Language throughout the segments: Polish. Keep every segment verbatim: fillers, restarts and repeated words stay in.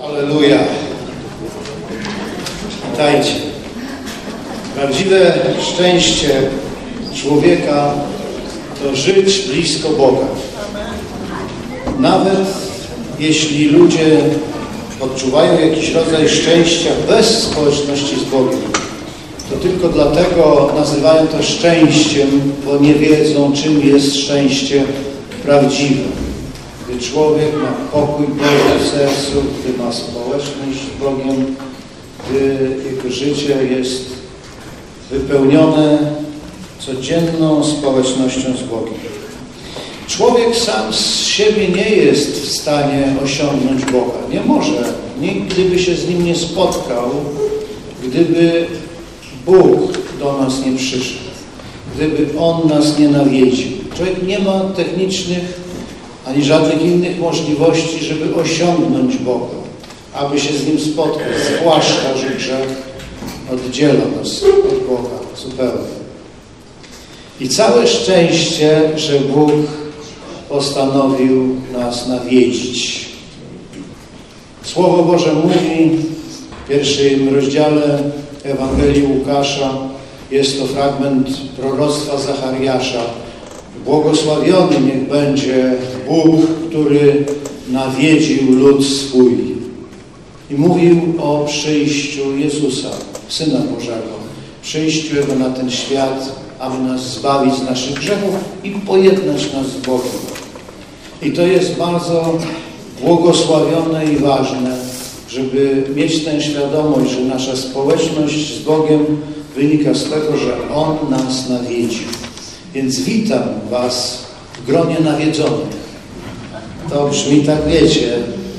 Halleluja. Witajcie. Prawdziwe szczęście człowieka to żyć blisko Boga. Nawet jeśli ludzie odczuwają jakiś rodzaj szczęścia bez społeczności z Bogiem, to tylko dlatego nazywają to szczęściem, bo nie wiedzą, czym jest szczęście prawdziwe. Gdy człowiek ma pokój Boży w sercu, gdy ma społeczność z Bogiem, gdy jego życie jest wypełnione codzienną społecznością z Bogiem. Człowiek sam z siebie nie jest w stanie osiągnąć Boga. Nie może. Nigdy by się z Nim nie spotkał, gdyby Bóg do nas nie przyszedł. Gdyby On nas nie nawiedził. Człowiek nie ma technicznych ani żadnych innych możliwości, żeby osiągnąć Boga, aby się z Nim spotkać, zwłaszcza, że grzech oddziela nas od Boga zupełnie. I całe szczęście, że Bóg postanowił nas nawiedzić. Słowo Boże mówi w pierwszym rozdziale Ewangelii Łukasza, jest to fragment proroctwa Zachariasza. Błogosławiony niech będzie Bóg, który nawiedził lud swój. I mówił o przyjściu Jezusa, Syna Bożego, przyjściu Jego na ten świat, aby nas zbawić z naszych grzechów i pojednać nas z Bogiem. I to jest bardzo błogosławione i ważne, żeby mieć tę świadomość, że nasza społeczność z Bogiem wynika z tego, że On nas nawiedził. Więc witam Was w gronie nawiedzonych. To brzmi tak, wiecie,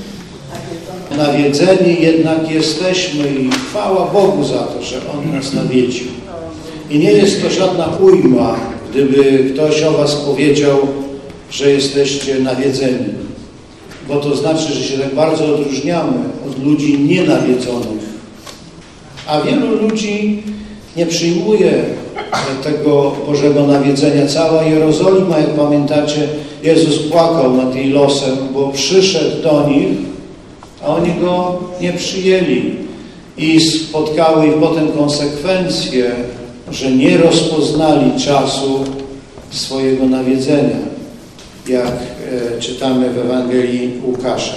nawiedzeni jednak jesteśmy i chwała Bogu za to, że On nas nawiedził. I nie jest to żadna ujma, gdyby ktoś o Was powiedział, że jesteście nawiedzeni. Bo to znaczy, że się tak bardzo odróżniamy od ludzi nienawiedzonych. A wielu ludzi nie przyjmuje tego Bożego nawiedzenia. Cała Jerozolima, jak pamiętacie, Jezus płakał nad jej losem, bo przyszedł do nich, a oni Go nie przyjęli. I spotkały ich potem konsekwencje, że nie rozpoznali czasu swojego nawiedzenia, jak e, czytamy w Ewangelii Łukasza.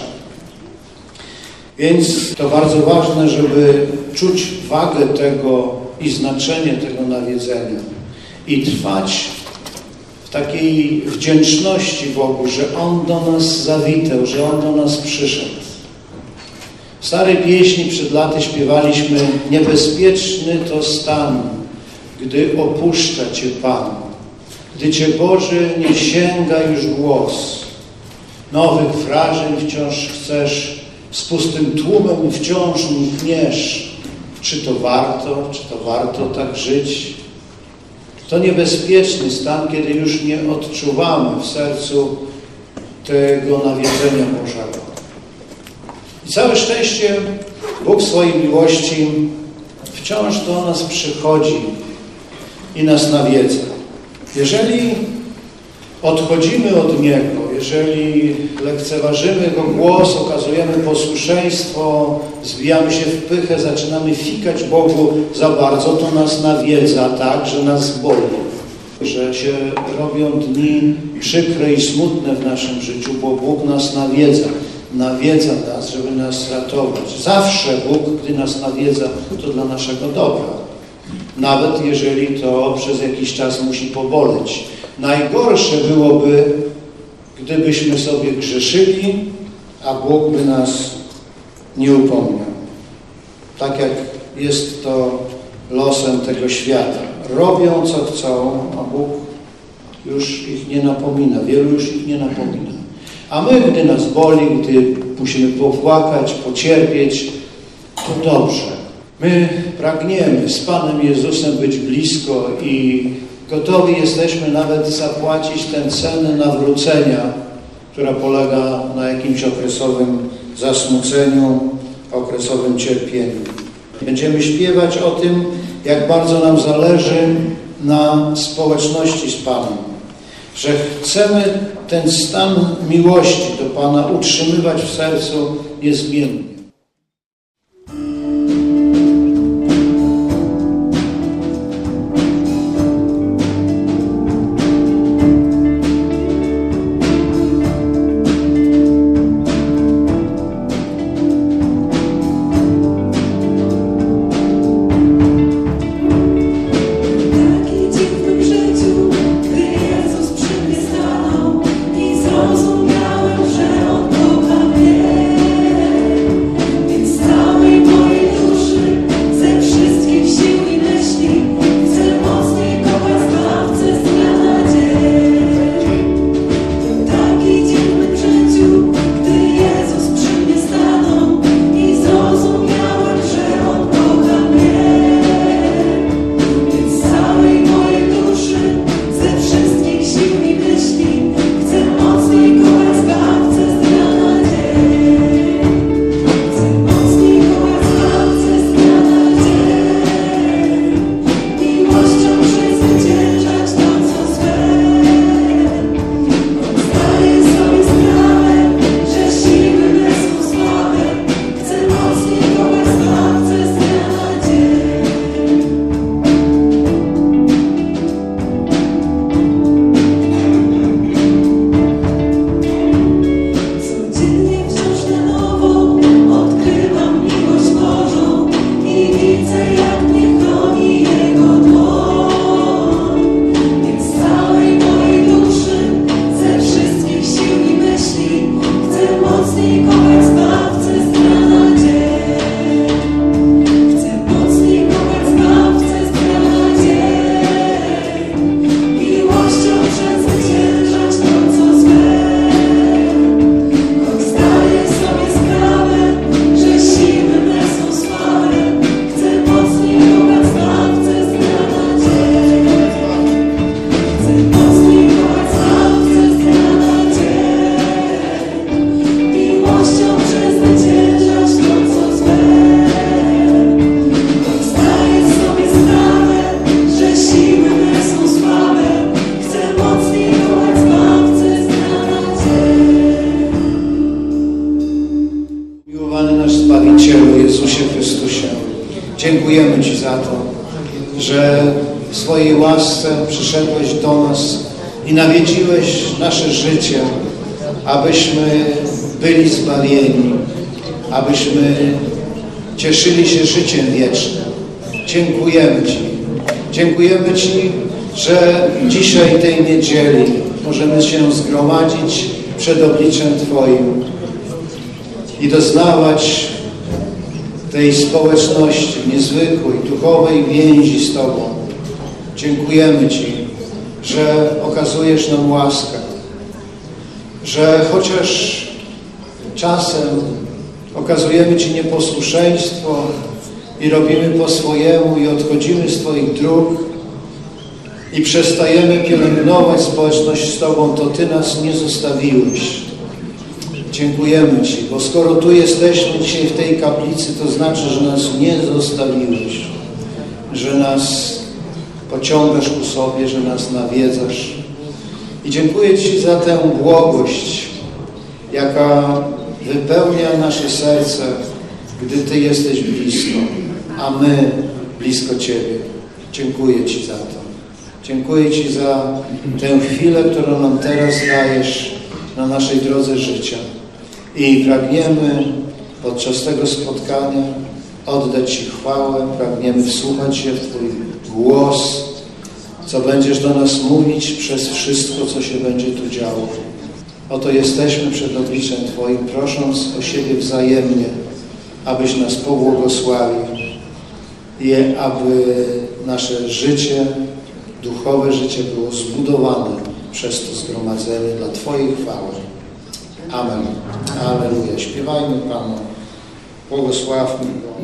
Więc to bardzo ważne, żeby czuć wagę tego i znaczenie tego nawiedzenia i trwać w takiej wdzięczności Bogu, że On do nas zawitał, że On do nas przyszedł. W starej pieśni przed laty śpiewaliśmy: niebezpieczny to stan, gdy opuszcza Cię Pan, gdy Cię, Boże, nie sięga już głos. Nowych wrażeń wciąż chcesz, z pustym tłumem wciąż mkniesz. Czy to warto, czy to warto tak żyć? To niebezpieczny stan, kiedy już nie odczuwamy w sercu tego nawiedzenia Bożego. I całe szczęście Bóg w swojej miłości wciąż do nas przychodzi i nas nawiedza. Jeżeli odchodzimy od Niego, jeżeli lekceważymy Jego głos, okazujemy posłuszeństwo, zbijamy się w pychę, zaczynamy fikać Bogu za bardzo, to nas nawiedza tak, że nas boli. Że się robią dni przykre i smutne w naszym życiu, bo Bóg nas nawiedza. Nawiedza nas, żeby nas ratować. Zawsze Bóg, gdy nas nawiedza, to dla naszego dobra. Nawet jeżeli to przez jakiś czas musi poboleć. Najgorsze byłoby, gdybyśmy sobie grzeszyli, a Bóg by nas nie upomniał. Tak jak jest to losem tego świata. Robią co chcą, a Bóg już ich nie napomina. Wielu już ich nie napomina. A my, gdy nas boli, gdy musimy popłakać, pocierpieć, to dobrze. My pragniemy z Panem Jezusem być blisko i gotowi jesteśmy nawet zapłacić tę cenę nawrócenia, która polega na jakimś okresowym zasmuceniu, okresowym cierpieniu. Będziemy śpiewać o tym, jak bardzo nam zależy na społeczności z Panem, że chcemy ten stan miłości do Pana utrzymywać w sercu niezmiennie. Zbawicielu Jezusie Chrystusie. Dziękujemy Ci za to, że w swojej łasce przyszedłeś do nas i nawiedziłeś nasze życie, abyśmy byli zbawieni, abyśmy cieszyli się życiem wiecznym. Dziękujemy Ci. Dziękujemy Ci, że dzisiaj tej niedzieli możemy się zgromadzić przed obliczem Twoim i doznawać tej społeczności niezwykłej, duchowej więzi z Tobą. Dziękujemy Ci, że okazujesz nam łaskę, że chociaż czasem okazujemy Ci nieposłuszeństwo i robimy po swojemu i odchodzimy z Twoich dróg i przestajemy pielęgnować społeczność z Tobą, to Ty nas nie zostawiłeś. Dziękujemy Ci, bo skoro tu jesteśmy dzisiaj w tej kaplicy, to znaczy, że nas nie zostawiłeś, że nas pociągasz ku sobie, że nas nawiedzasz. I dziękuję Ci za tę błogość, jaka wypełnia nasze serce, gdy Ty jesteś blisko, a my blisko Ciebie. Dziękuję Ci za to. Dziękuję Ci za tę chwilę, którą nam teraz dajesz na naszej drodze życia. I pragniemy podczas tego spotkania oddać Ci chwałę, pragniemy wsłuchać się w Twój głos, co będziesz do nas mówić przez wszystko, co się będzie tu działo. Oto jesteśmy przed obliczem Twoim, prosząc o siebie wzajemnie, abyś nas pobłogosławił i aby nasze życie, duchowe życie było zbudowane przez to zgromadzenie dla Twojej chwały. Amen. Alleluja. Śpiewajmy Panu. Błogosławmy Go.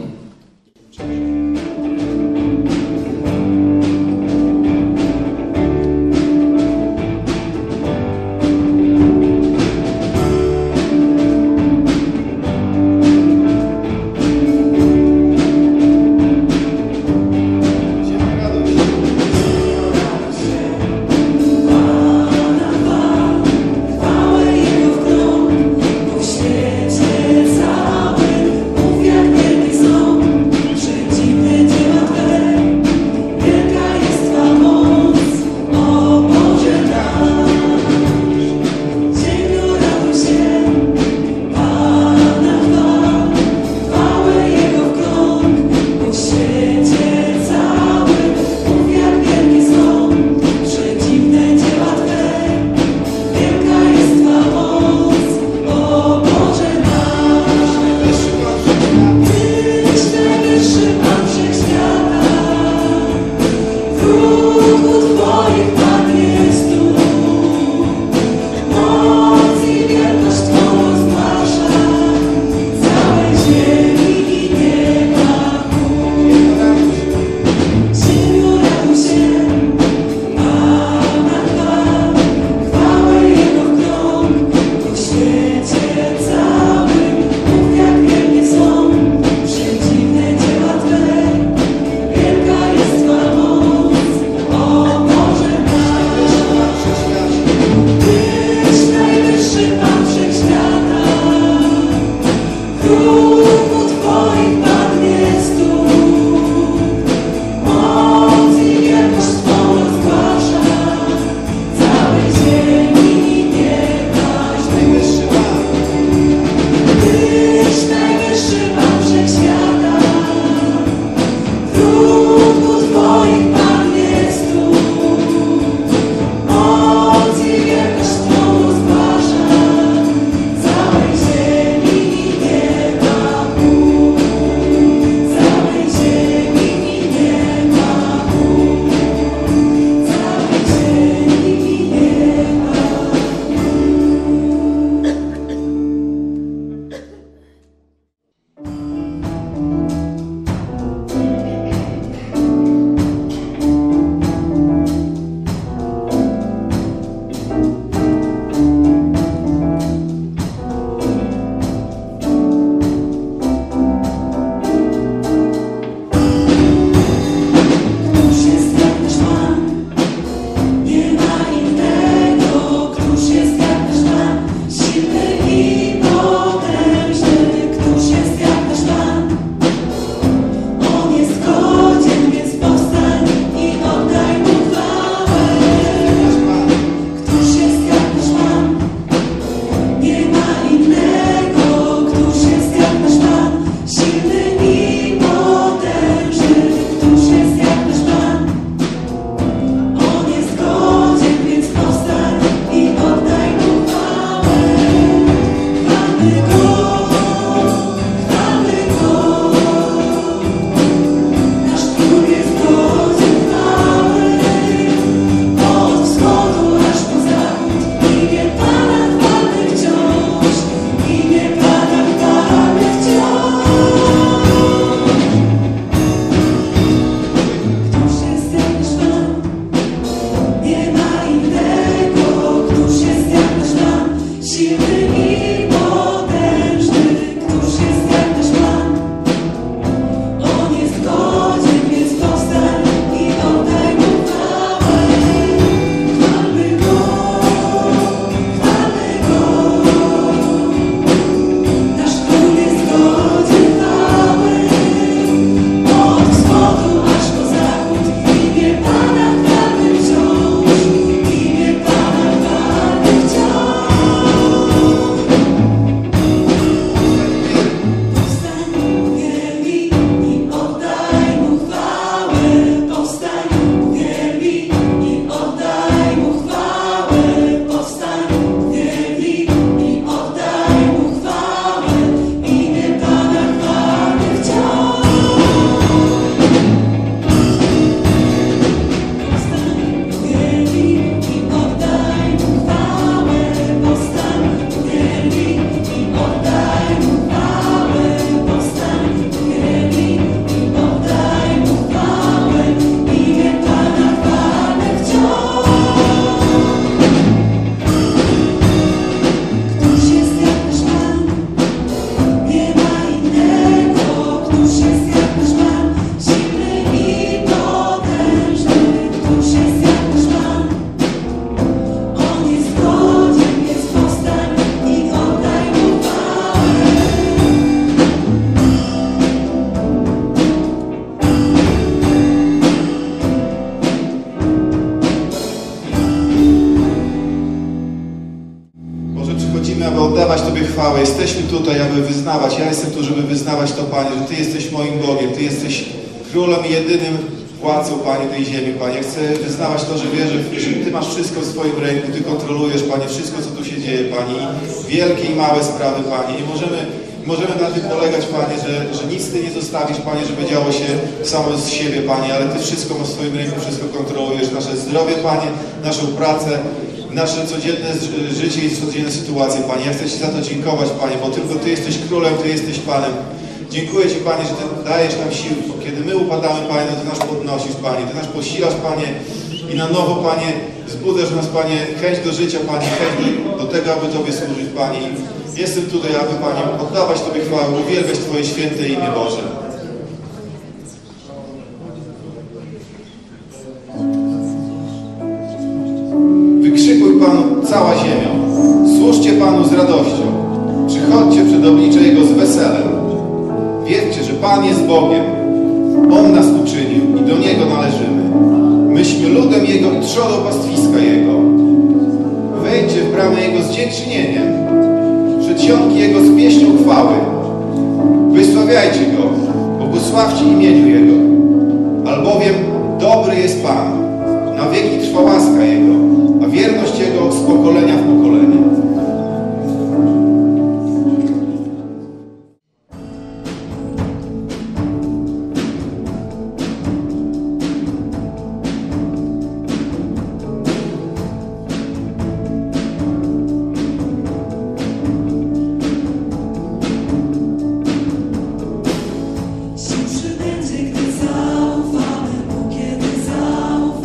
Całej ziemi i nieba. jesteśmy tutaj, aby wyznawać, ja jestem tu, żeby wyznawać to, Panie, że Ty jesteś moim Bogiem, Ty jesteś królem i jedynym władcą, Panie, tej ziemi, Panie. Ja chcę wyznawać to, że wierzę, że Ty masz wszystko w swoim ręku, Ty kontrolujesz, Panie, wszystko, co tu się dzieje, Panie. I wielkie i małe sprawy, Panie. I możemy, możemy na tym polegać, Panie, że, że nic Ty nie zostawisz, Panie, żeby działo się samo z siebie, Panie, ale Ty wszystko masz w swoim ręku, wszystko kontrolujesz. Nasze zdrowie, Panie, naszą pracę, nasze codzienne życie i codzienne sytuacje, Panie. Ja chcę Ci za to dziękować, Panie, bo tylko Ty jesteś królem, Ty jesteś Panem. Dziękuję Ci, Panie, że Ty dajesz nam siły. Kiedy my upadamy, Panie, no Ty nas podnosisz, Panie. Ty nas posilasz, Panie, i na nowo, Panie, wzbudzasz nas, Panie, chęć do życia, Panie, chęć do tego, aby Tobie służyć, Panie. Jestem tutaj, aby, Panie, oddawać Tobie chwałę, uwielbiać Twoje święte imię Boże. Wykrzykuj Panu cała ziemia. Służcie Panu z radością. Przychodźcie przed oblicze Jego z weselem. Wiedzcie, że Pan jest Bogiem. On nas uczynił i do Niego należymy. Myśmy ludem Jego i trzodą pastwiska Jego. Wejdźcie w bramę Jego z dziękczynieniem. Przedsionki Jego z pieśnią chwały. Wysławiajcie Go, błogosławcie imieniu Jego. Albowiem dobry jest Pan. Na wieki trwa łaska Jego, a wierność Jego z pokolenia w pokolenie. Się przybędzie, gdy zaufamy mu, kiedy zaufamy.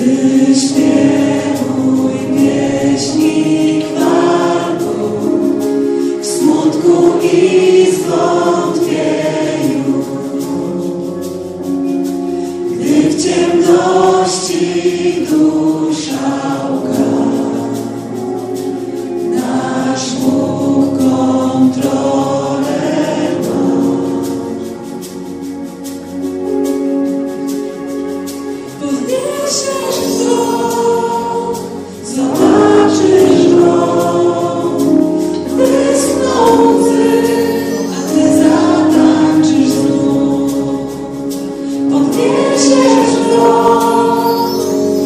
Wyśpiewuj pieśni chwały w smutku i zwątpieniu, gdy w ciemności dusza łka. Nasz Bóg kontrolę ma. Podniesiesz wzrok, zobaczysz Go, wysną łzy, a Ty zatańczysz znów. Podniesiesz wzrok,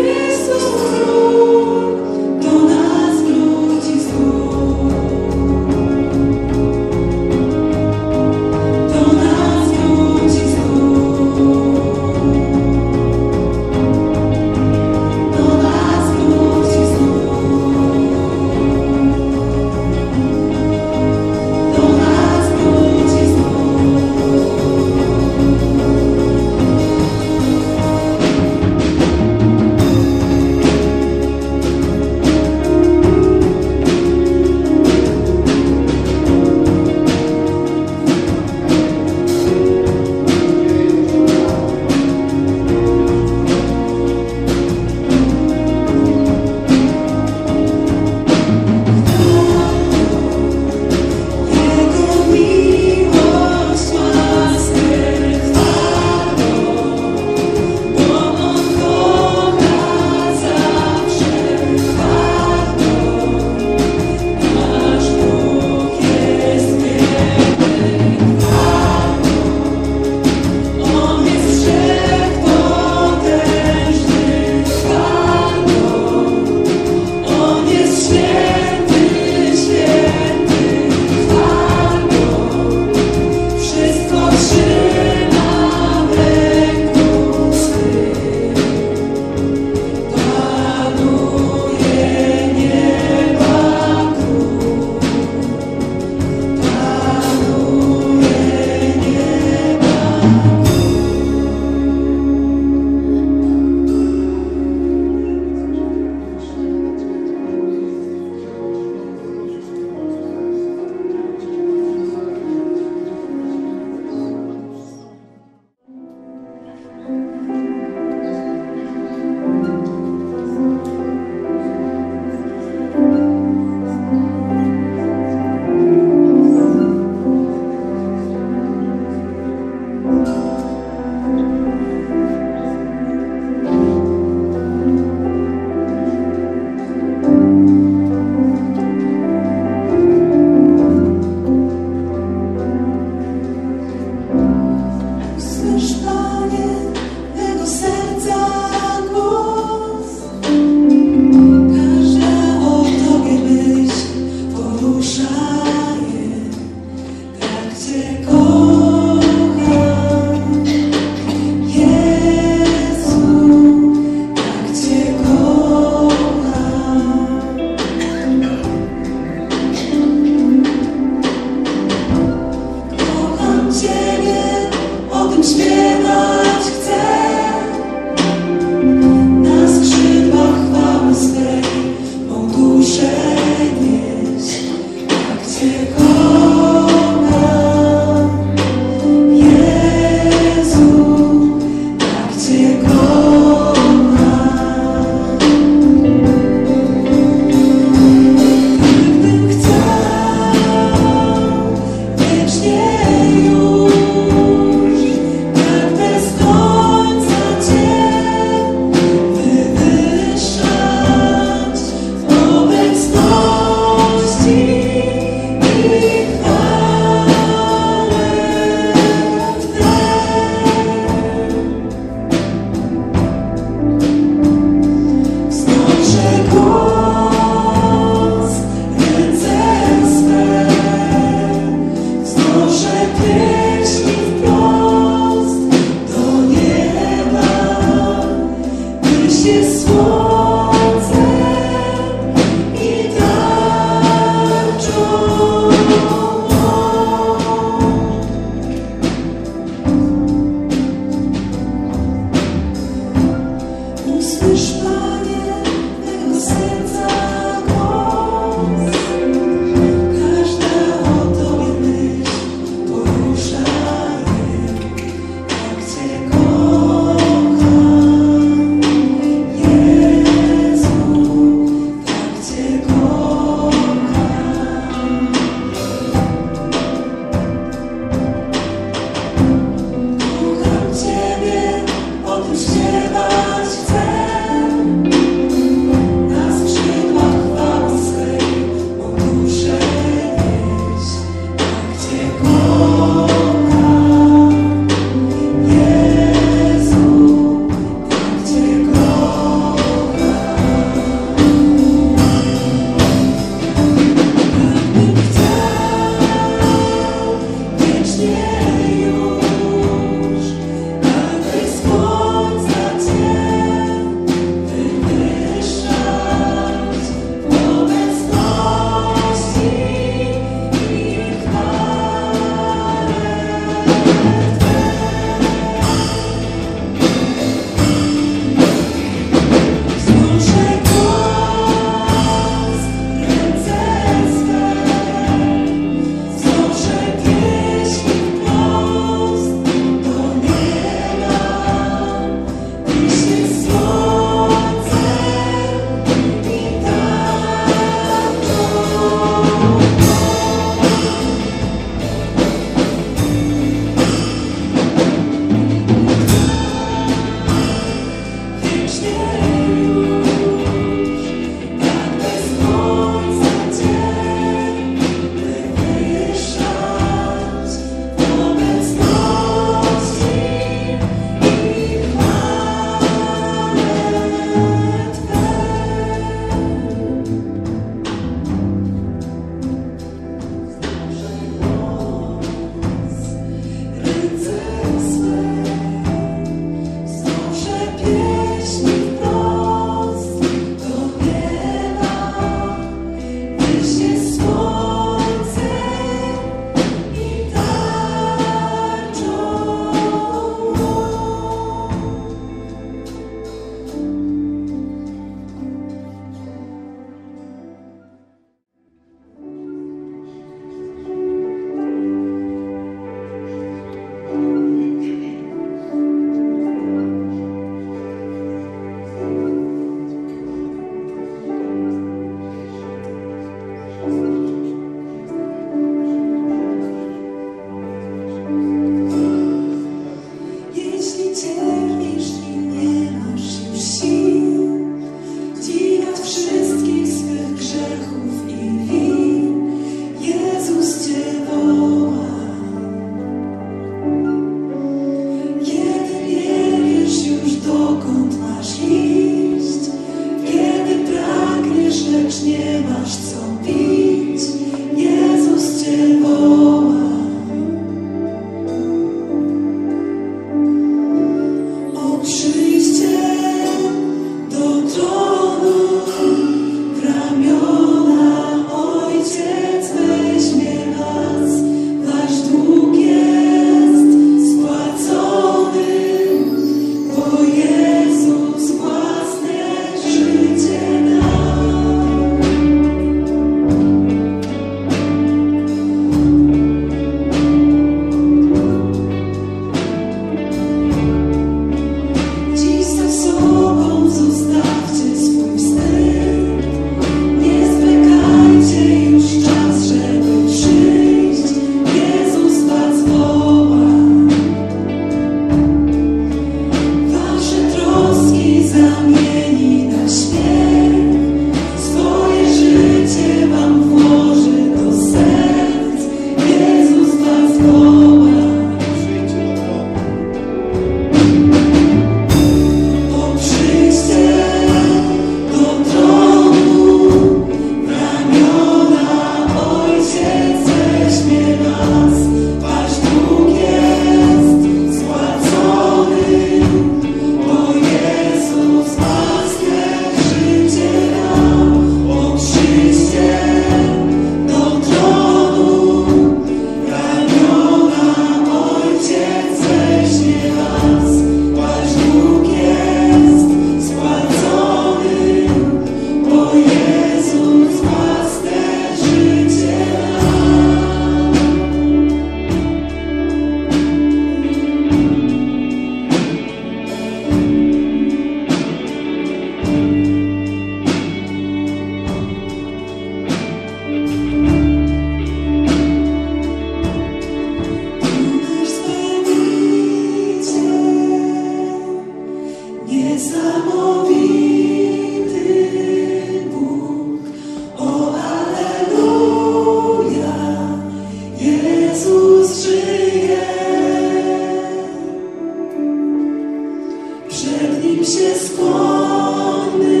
przed Nim się skłonmy,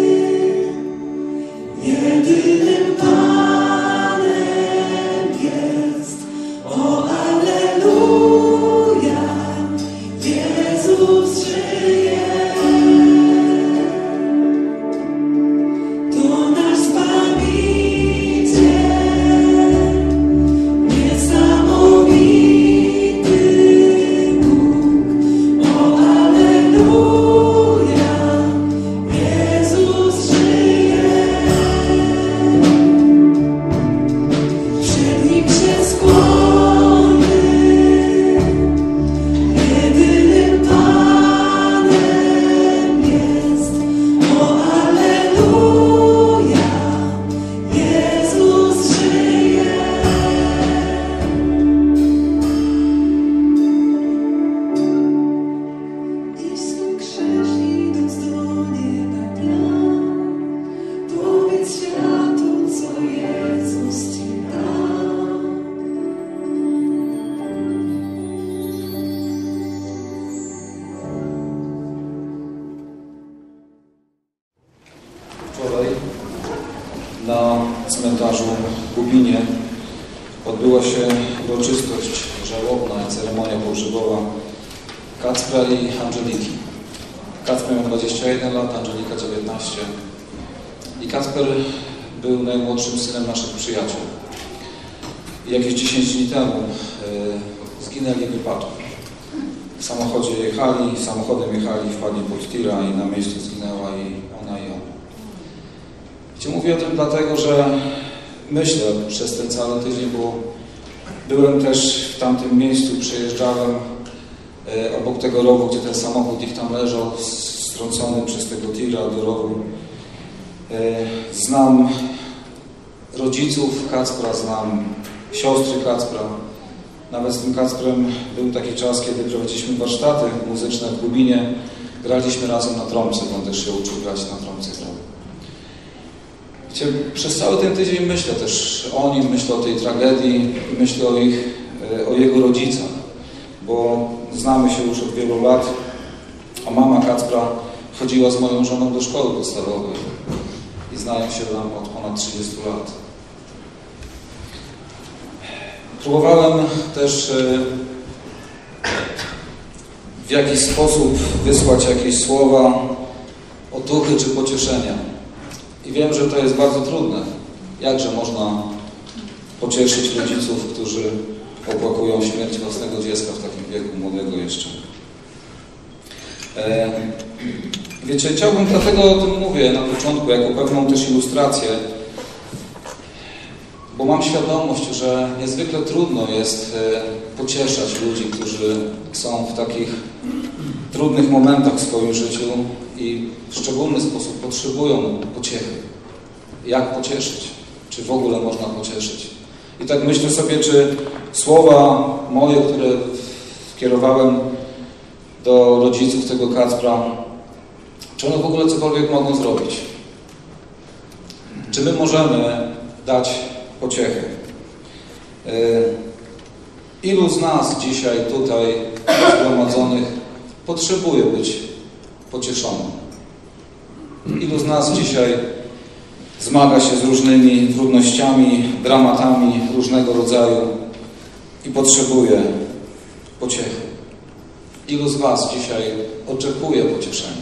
jedynym Panem jest. O Alleluja, Jezus żyje. To nasz Zbawiciel, niesamowity Bóg. O Alleluja, Jezus żyje. Przed Nim się skłonmy, jedynym Panem jest. O Alleluja, Jezus żyje. Nisko krzyż idąc do nieba plan, powiedz światu, co Jezus Ci dał. Wczoraj na cmentarzu w Gubinie odbyła się uroczystość żałobna, ceremonia pogrzebowa Kacpra i Angeliki. Kacper miał dwadzieścia jeden lat, Angelika dziewiętnaście. I Kacper był najmłodszym synem naszych przyjaciół. I jakieś dziesięć dni temu e, zginęli w wypadku. W samochodzie jechali, samochodem jechali, wpadli pod tira i na miejscu zginęła i ona i on. Ci mówię o tym dlatego, że myślę przez ten cały tydzień, bo byłem też w tamtym miejscu, przejeżdżałem e, obok tego rowu, gdzie ten samochód ich tam leżał, strącony przez tego tira do rowu. E, znam rodziców Kacpra, znam siostry Kacpra. Nawet z tym Kacprem był taki czas, kiedy prowadziliśmy warsztaty muzyczne w Gubinie. Graliśmy razem na trąbce, bo on też się uczył grać na trąbce. Przez cały ten tydzień myślę też o nim, myślę o tej tragedii i myślę o, ich, o jego rodzicach, bo znamy się już od wielu lat, a mama Kacpra chodziła z moją żoną do szkoły podstawowej i znają się tam od ponad trzydziestu lat. Próbowałem też w jakiś sposób wysłać jakieś słowa otuchy czy pocieszenia. I wiem, że to jest bardzo trudne. Jakże można pocieszyć rodziców, którzy opłakują śmierć własnego dziecka w takim wieku, młodego jeszcze. E, wiecie, chciałbym dlatego o tym mówię na początku, jako pewną też ilustrację, bo mam świadomość, że niezwykle trudno jest e, pocieszać ludzi, którzy są w takich trudnych momentach w swoim życiu i w szczególny sposób potrzebują pociechy. Jak pocieszyć? Czy w ogóle można pocieszyć? I tak myślę sobie, czy słowa moje, które skierowałem do rodziców tego Kacpra, czy one w ogóle cokolwiek mogą zrobić? Czy my możemy dać pociechę? Ilu z nas dzisiaj tutaj zgromadzonych potrzebuje być pocieszonym? Ilu z nas dzisiaj zmaga się z różnymi trudnościami, dramatami różnego rodzaju i potrzebuje pociechy? Ilu z was dzisiaj oczekuje pocieszenia?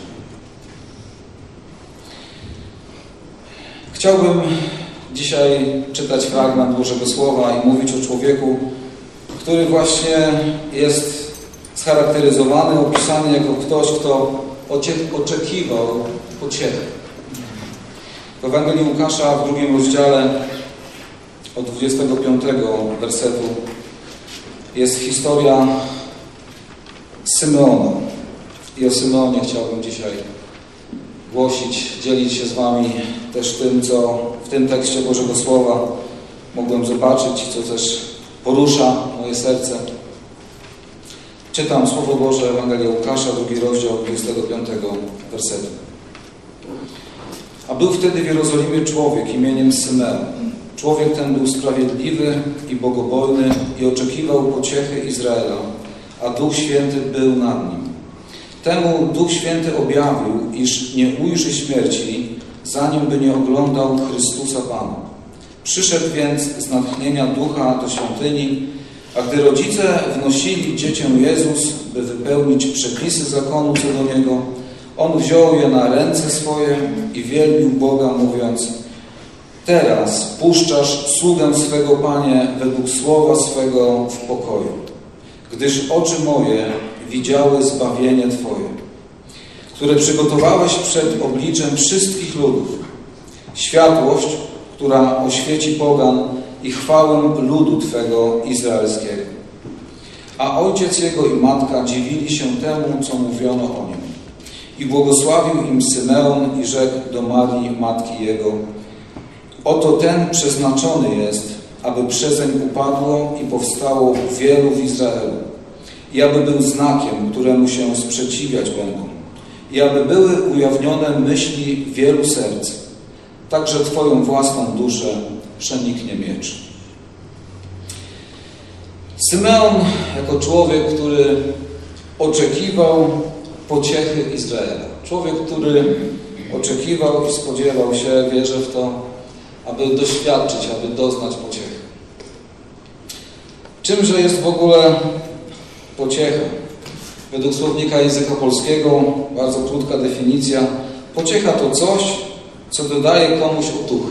Chciałbym dzisiaj czytać fragment Bożego Słowa i mówić o człowieku, który właśnie jest scharakteryzowany, opisany jako ktoś, kto oczekiwał pociechy. W Ewangelii Łukasza w drugim rozdziale od dwudziestego piątego wersetu jest historia Symeona. I o Symeonie chciałbym dzisiaj głosić, dzielić się z wami też tym, co w tym tekście Bożego Słowa mogłem zobaczyć i co też porusza moje serce. Czytam Słowo Boże, Ewangelia Łukasza, drugi rozdział, dwudziestego piątego wersetu. A był wtedy w Jerozolimie człowiek imieniem Symeon. Człowiek ten był sprawiedliwy i bogobojny i oczekiwał pociechy Izraela, a Duch Święty był nad nim. Temu Duch Święty objawił, iż nie ujrzy śmierci, zanim by nie oglądał Chrystusa Pana. Przyszedł więc z natchnienia Ducha do świątyni, a gdy rodzice wnosili dziecię Jezus, by wypełnić przepisy zakonu co do Niego, On wziął je na ręce swoje i wielbił Boga, mówiąc: teraz puszczasz sługę swego, Panie, według słowa swego w pokoju, gdyż oczy moje widziały zbawienie Twoje, które przygotowałeś przed obliczem wszystkich ludów, światłość, która oświeci pogan i chwałę ludu Twego izraelskiego. A ojciec jego i matka dziwili się temu, co mówiono o nim. I błogosławił im Symeon i rzekł do Marii, matki jego: oto ten przeznaczony jest, aby przezeń upadło i powstało wielu w Izraelu, i aby był znakiem, któremu się sprzeciwiać będą, i aby były ujawnione myśli wielu serc, także Twoją własną duszę przeniknie miecz. Symeon jako człowiek, który oczekiwał pociechy Izraela. Człowiek, który oczekiwał i spodziewał się, wierzę w to, aby doświadczyć, aby doznać pociechy. Czymże jest w ogóle pociecha? Według słownika języka polskiego, bardzo krótka definicja, pociecha to coś, co dodaje komuś otuchy.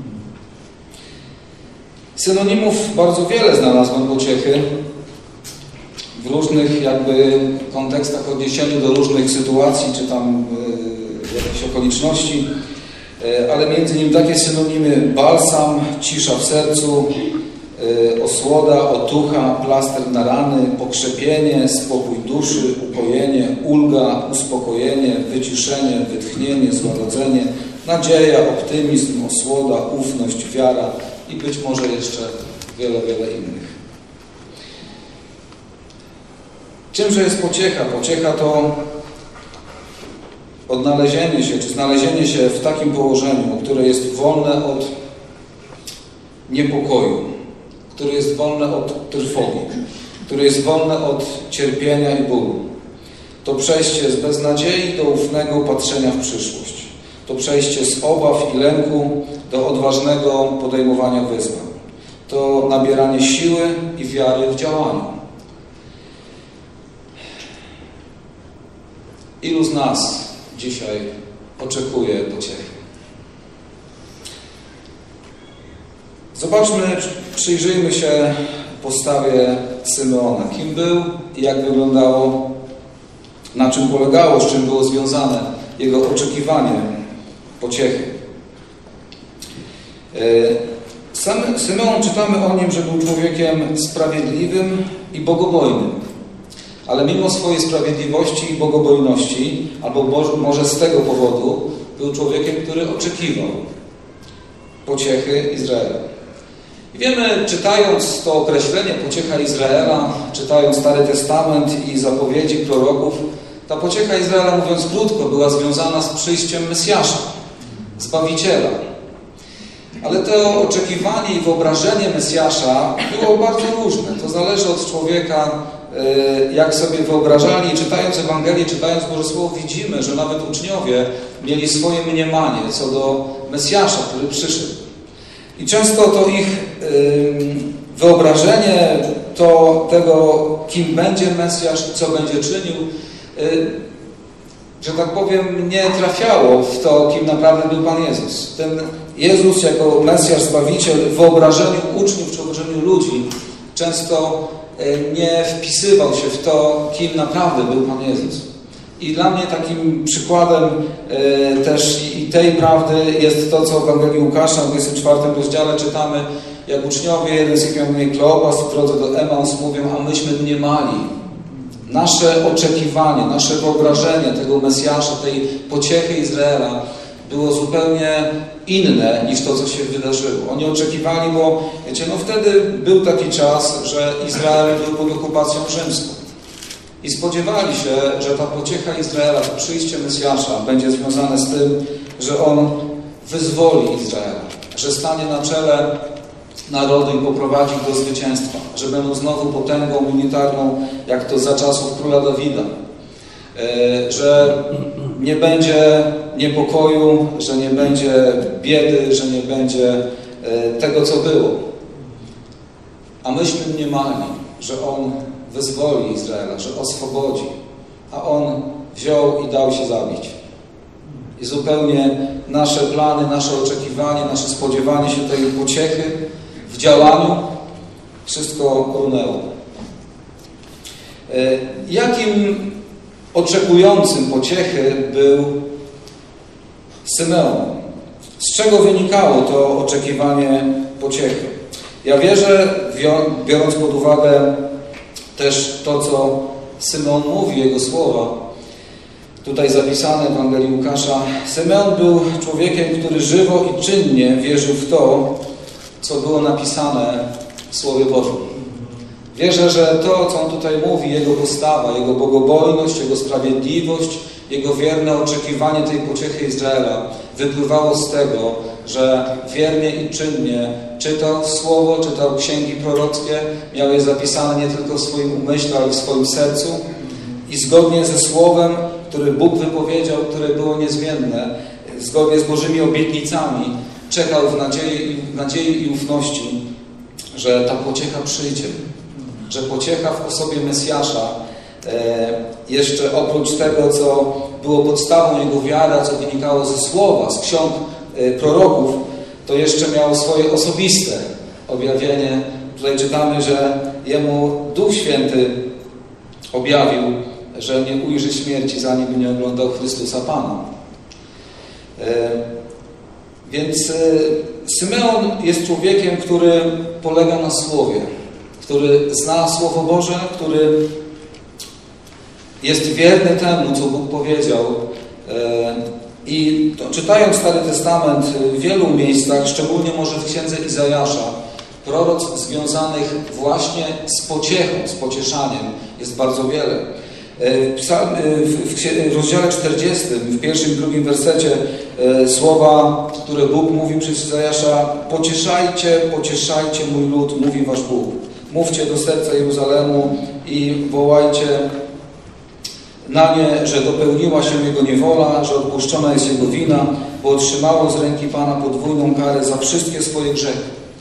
Synonimów bardzo wiele znalazłem pociechy w różnych jakby kontekstach, odniesieniu do różnych sytuacji, czy tam y, jakichś okoliczności, y, ale między innymi takie synonimy: balsam, cisza w sercu, y, osłoda, otucha, plaster na rany, pokrzepienie, spokój duszy, upojenie, ulga, uspokojenie, wyciszenie, wytchnienie, złagodzenie, nadzieja, optymizm, osłoda, ufność, wiara i być może jeszcze wiele, wiele innych. Czymże jest pociecha? Pociecha to odnalezienie się, czy znalezienie się w takim położeniu, które jest wolne od niepokoju, które jest wolne od trwogi, które jest wolne od cierpienia i bólu. To przejście z beznadziei do ufnego patrzenia w przyszłość. To przejście z obaw i lęku do odważnego podejmowania wyzwań. To nabieranie siły i wiary w działaniu. Ilu z nas dzisiaj oczekuje pociechy? Zobaczmy, przyjrzyjmy się postawie Symeona. Kim był i jak wyglądało, na czym polegało, z czym było związane jego oczekiwanie pociechy. Sam Symeon, czytamy o nim, że był człowiekiem sprawiedliwym i bogobojnym. Ale mimo swojej sprawiedliwości i bogobojności, albo może z tego powodu, był człowiekiem, który oczekiwał pociechy Izraela. I wiemy, czytając to określenie pociecha Izraela, czytając Stary Testament i zapowiedzi proroków, ta pociecha Izraela, mówiąc krótko, była związana z przyjściem Mesjasza, Zbawiciela. Ale to oczekiwanie i wyobrażenie Mesjasza było bardzo różne. To zależy od człowieka, jak sobie wyobrażali. Czytając Ewangelię, czytając Boże Słowo, widzimy, że nawet uczniowie mieli swoje mniemanie co do Mesjasza, który przyszedł. I często to ich wyobrażenie to tego, kim będzie Mesjasz, co będzie czynił, że tak powiem, nie trafiało w to, kim naprawdę był Pan Jezus. Ten Jezus jako Mesjasz, Zbawiciel w wyobrażeniu uczniów czy w wyobrażeniu ludzi często nie wpisywał się w to, kim naprawdę był Pan Jezus. I dla mnie takim przykładem e, też i tej prawdy jest to, co w Ewangelii Łukasza w dwudziestym czwartym rozdziale czytamy, jak uczniowie, jeden z nich miał imię Kleopas, w drodze do Emaus mówią, a myśmy mniemali. Nasze oczekiwanie, nasze wyobrażenie tego Mesjasza, tej pociechy Izraela było zupełnie inne niż to, co się wydarzyło. Oni oczekiwali, bo wiecie, no wtedy był taki czas, że Izrael był pod okupacją rzymską. I spodziewali się, że ta pociecha Izraela, to przyjście Mesjasza będzie związane z tym, że On wyzwoli Izraela, że stanie na czele narodu i poprowadzi do zwycięstwa, że będą znowu potęgą militarną, jak to za czasów króla Dawida. że nie będzie niepokoju, że nie będzie biedy, że nie będzie tego, co było. A myśmy mniemali, że On wyzwoli Izraela, że oswobodzi, a On wziął i dał się zabić. I zupełnie nasze plany, nasze oczekiwanie, nasze spodziewanie się tej pociechy w działaniu, wszystko runęło. Jakim oczekującym pociechy był Symeon? Z czego wynikało to oczekiwanie pociechy? Ja wierzę, biorąc pod uwagę też to, co Symeon mówi, jego słowa, tutaj zapisane w Ewangelii Łukasza, Symeon był człowiekiem, który żywo i czynnie wierzył w to, co było napisane w Słowie Bożym. Wierzę, że to, co on tutaj mówi, jego postawa, jego bogobojność, jego sprawiedliwość, jego wierne oczekiwanie tej pociechy Izraela wypływało z tego, że wiernie i czynnie czytał Słowo, czytał księgi prorockie, miał je zapisane nie tylko w swoim umyśle, ale w swoim sercu i zgodnie ze Słowem, które Bóg wypowiedział, które było niezmienne, zgodnie z Bożymi obietnicami, czekał w nadziei, w nadziei i ufności, że ta pociecha przyjdzie, że pociecha w osobie Mesjasza, e, jeszcze oprócz tego, co było podstawą jego wiary, co wynikało ze Słowa, z ksiąg e, proroków, to jeszcze miało swoje osobiste objawienie. Tutaj czytamy, że jemu Duch Święty objawił, że nie ujrzy śmierci, zanim nie oglądał Chrystusa Pana. E, więc e, Symeon jest człowiekiem, który polega na Słowie, który zna Słowo Boże, który jest wierny temu, co Bóg powiedział. I to, czytając Stary Testament w wielu miejscach, szczególnie może w Księdze Izajasza, proroc związanych właśnie z pociechą, z pocieszaniem jest bardzo wiele. W rozdziale czterdziestym, w pierwszym i drugim wersecie słowa, które Bóg mówi przez Izajasza: pocieszajcie, pocieszajcie mój lud, mówi wasz Bóg. Mówcie do serca Jeruzalemu i wołajcie na nie, że dopełniła się jego niewola, że odpuszczona jest jego wina, bo otrzymało z ręki Pana podwójną karę za wszystkie swoje grzechy.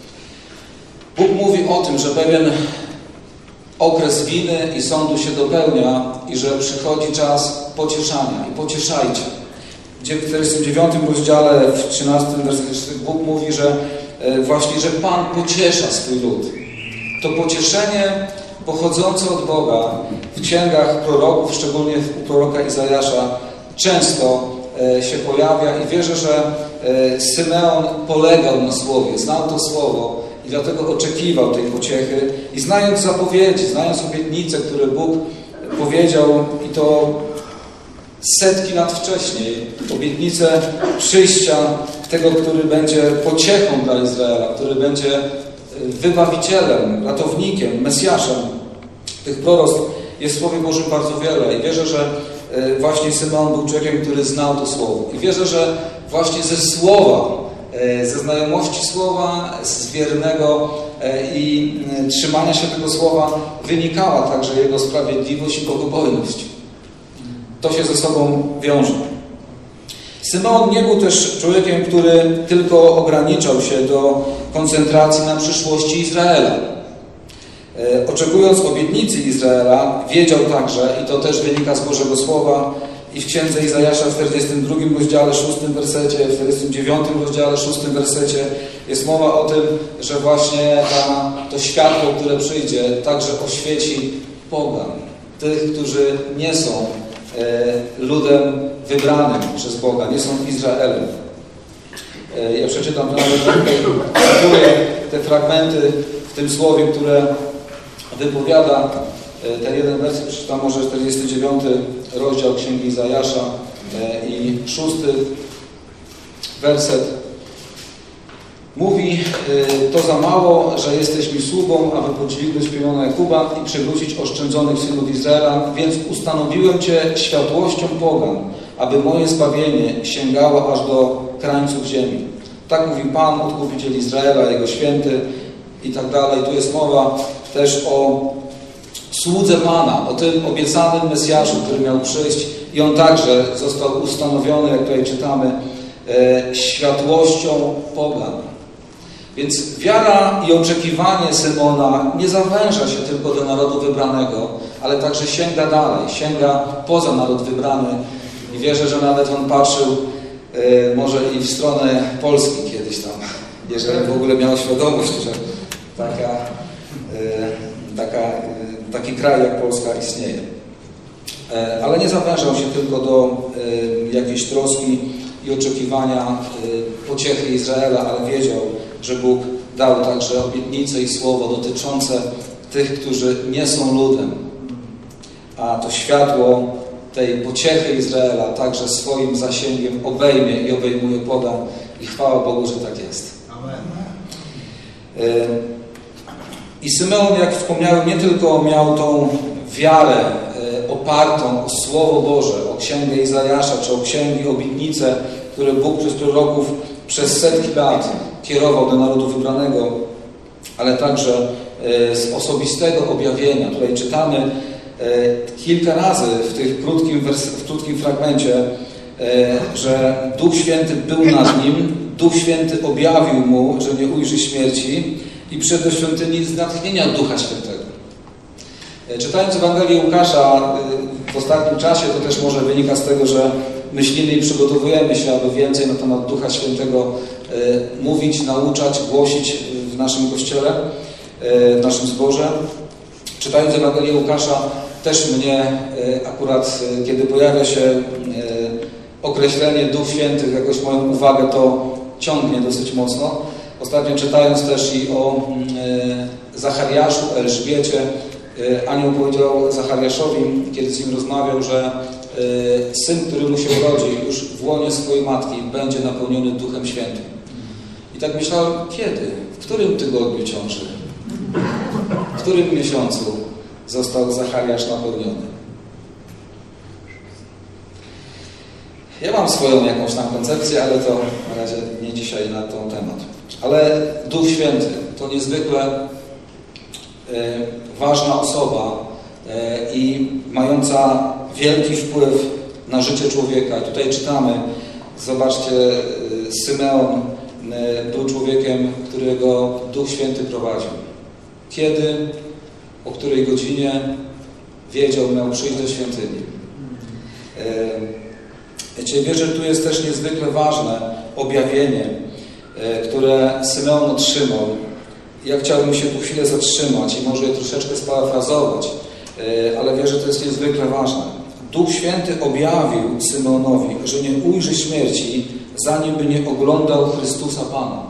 Bóg mówi o tym, że pewien okres winy i sądu się dopełnia i że przychodzi czas pocieszania. I pocieszajcie. Gdzie w czterdziestym dziewiątym rozdziale, w trzynastym wersecie Bóg mówi, że właśnie, że Pan pociesza swój lud. To pocieszenie pochodzące od Boga w księgach proroków, szczególnie u proroka Izajasza, często się pojawia i wierzę, że Symeon polegał na Słowie, znał to Słowo i dlatego oczekiwał tej pociechy i znając zapowiedzi, znając obietnice, które Bóg powiedział i to setki lat wcześniej, obietnicę przyjścia tego, który będzie pociechą dla Izraela, który będzie wybawicielem, ratownikiem, Mesjaszem. Tych proroctw jest w Słowie Bożym bardzo wiele i wierzę, że właśnie Symeon był człowiekiem, który znał to Słowo. I wierzę, że właśnie ze Słowa, ze znajomości Słowa, z wiernego i trzymania się tego Słowa wynikała także jego sprawiedliwość i bogobojność. To się ze sobą wiąże. Symeon nie był też człowiekiem, który tylko ograniczał się do koncentracji na przyszłości Izraela. Oczekując obietnicy Izraela, wiedział także, i to też wynika z Bożego Słowa, i w Księdze Izajasza w czterdziestym drugim rozdziale, szóstym wersecie, w czterdziestym dziewiątym rozdziale, szóstym wersecie jest mowa o tym, że właśnie ta, to światło, które przyjdzie, także oświeci pogan, tych, którzy nie są e, ludem wybranym przez Boga, nie są Izraelem. E, ja przeczytam nawet te fragmenty w tym słowie, które wypowiada ten jeden werset, przeczytam może czterdziesty dziewiąty rozdział Księgi Izajasza i szósty werset. Mówi: to za mało, że jesteś mi sługą, aby podźwignąć pieniądze Jakuba i przywrócić oszczędzonych synów Izraela, więc ustanowiłem Cię światłością pogan, aby moje zbawienie sięgało aż do krańców ziemi. Tak mówi Pan, Odkupiciel Izraela, Jego święty i tak dalej. Tu jest mowa też o słudze Pana, o tym obiecanym Mesjaszu, który miał przyjść i on także został ustanowiony, jak tutaj czytamy, e, światłością pogan. Więc wiara i oczekiwanie Symona nie zawęża się tylko do narodu wybranego, ale także sięga dalej, sięga poza naród wybrany i wierzę, że nawet on patrzył e, może i w stronę Polski kiedyś tam, jeżeli w ogóle miał świadomość, że taka, e, taka, e, taki kraj jak Polska istnieje. E, ale nie zawężał się tylko do e, jakiejś troski i oczekiwania e, pociechy Izraela, ale wiedział, że Bóg dał także obietnice i słowo dotyczące tych, którzy nie są ludem. A to światło tej pociechy Izraela także swoim zasięgiem obejmie i obejmuje pogan. I chwała Bogu, że tak jest. Amen. I Symeon, jak wspomniałem, nie tylko miał tą wiarę opartą o Słowo Boże, o Księgę Izajasza, czy o Księgi, obietnice, które Bóg przez proroków przez setki lat kierował do narodu wybranego, ale także z osobistego objawienia. Tutaj czytamy kilka razy w tych krótkim, w krótkim fragmencie, że Duch Święty był nad nim, Duch Święty objawił mu, że nie ujrzy śmierci i przyszedł do świątyni z natchnienia Ducha Świętego. Czytając Ewangelię Łukasza w ostatnim czasie, to też może wynika z tego, że myślimy i przygotowujemy się, aby więcej na temat Ducha Świętego mówić, nauczać, głosić w naszym Kościele, w naszym zborze. Czytając Ewangelię Łukasza, też mnie akurat, kiedy pojawia się określenie Duch Święty, jakoś moją uwagę to ciągnie dosyć mocno. Ostatnio czytając też i o Zachariaszu, Elżbiecie, anioł powiedział Zachariaszowi, kiedy z nim rozmawiał, że syn, który mu się urodzi, już w łonie swojej matki będzie napełniony Duchem Świętym. I tak myślałem, kiedy? W którym tygodniu ciąży? W którym miesiącu został Zachariasz napełniony? Ja mam swoją jakąś tam koncepcję, ale to na razie nie dzisiaj na ten temat. Ale Duch Święty to niezwykle y, ważna osoba y, i mająca wielki wpływ na życie człowieka. I tutaj czytamy, zobaczcie, y, Symeon y, był człowiekiem, którego Duch Święty prowadził. Kiedy, o której godzinie wiedział, miał przyjść do świątyni. Y, Wiecie, wierzę, że tu jest też niezwykle ważne objawienie, które Symeon otrzymał. Ja chciałbym się tu chwilę zatrzymać i może je troszeczkę sparafrazować, ale wierzę, że to jest niezwykle ważne. Duch Święty objawił Symeonowi, że nie ujrzy śmierci, zanim by nie oglądał Chrystusa Pana.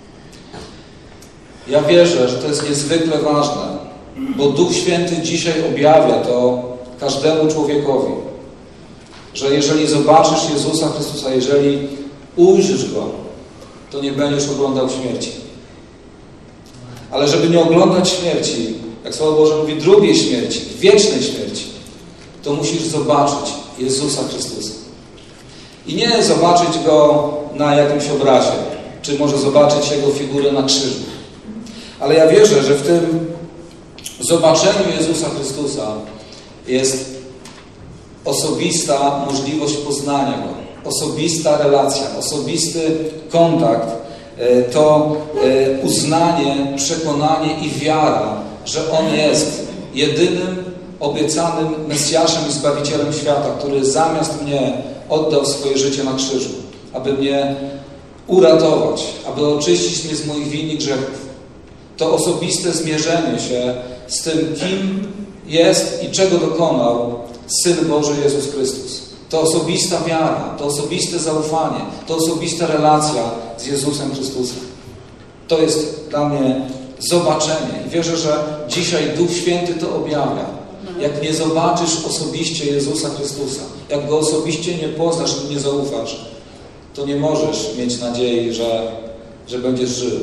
Ja wierzę, że to jest niezwykle ważne, bo Duch Święty dzisiaj objawia to każdemu człowiekowi, że jeżeli zobaczysz Jezusa Chrystusa, jeżeli ujrzysz Go, to nie będziesz oglądał śmierci. Ale żeby nie oglądać śmierci, jak Słowo Boże mówi, drugiej śmierci, wiecznej śmierci, to musisz zobaczyć Jezusa Chrystusa. I nie zobaczyć Go na jakimś obrazie, czy może zobaczyć Jego figurę na krzyżu. Ale ja wierzę, że w tym zobaczeniu Jezusa Chrystusa jest osobista możliwość poznania Go, osobista relacja, osobisty kontakt, to uznanie, przekonanie i wiara, że On jest jedynym obiecanym Mesjaszem i Zbawicielem świata, który zamiast mnie oddał swoje życie na krzyżu, aby mnie uratować, aby oczyścić mnie z moich win i grzechów. To osobiste zmierzenie się z tym, kim jest i czego dokonał Syn Boży Jezus Chrystus. To osobista wiara, to osobiste zaufanie, to osobista relacja z Jezusem Chrystusem. To jest dla mnie zobaczenie. I wierzę, że dzisiaj Duch Święty to objawia. Jak nie zobaczysz osobiście Jezusa Chrystusa, jak Go osobiście nie poznasz i nie zaufasz, to nie możesz mieć nadziei, że, że będziesz żył.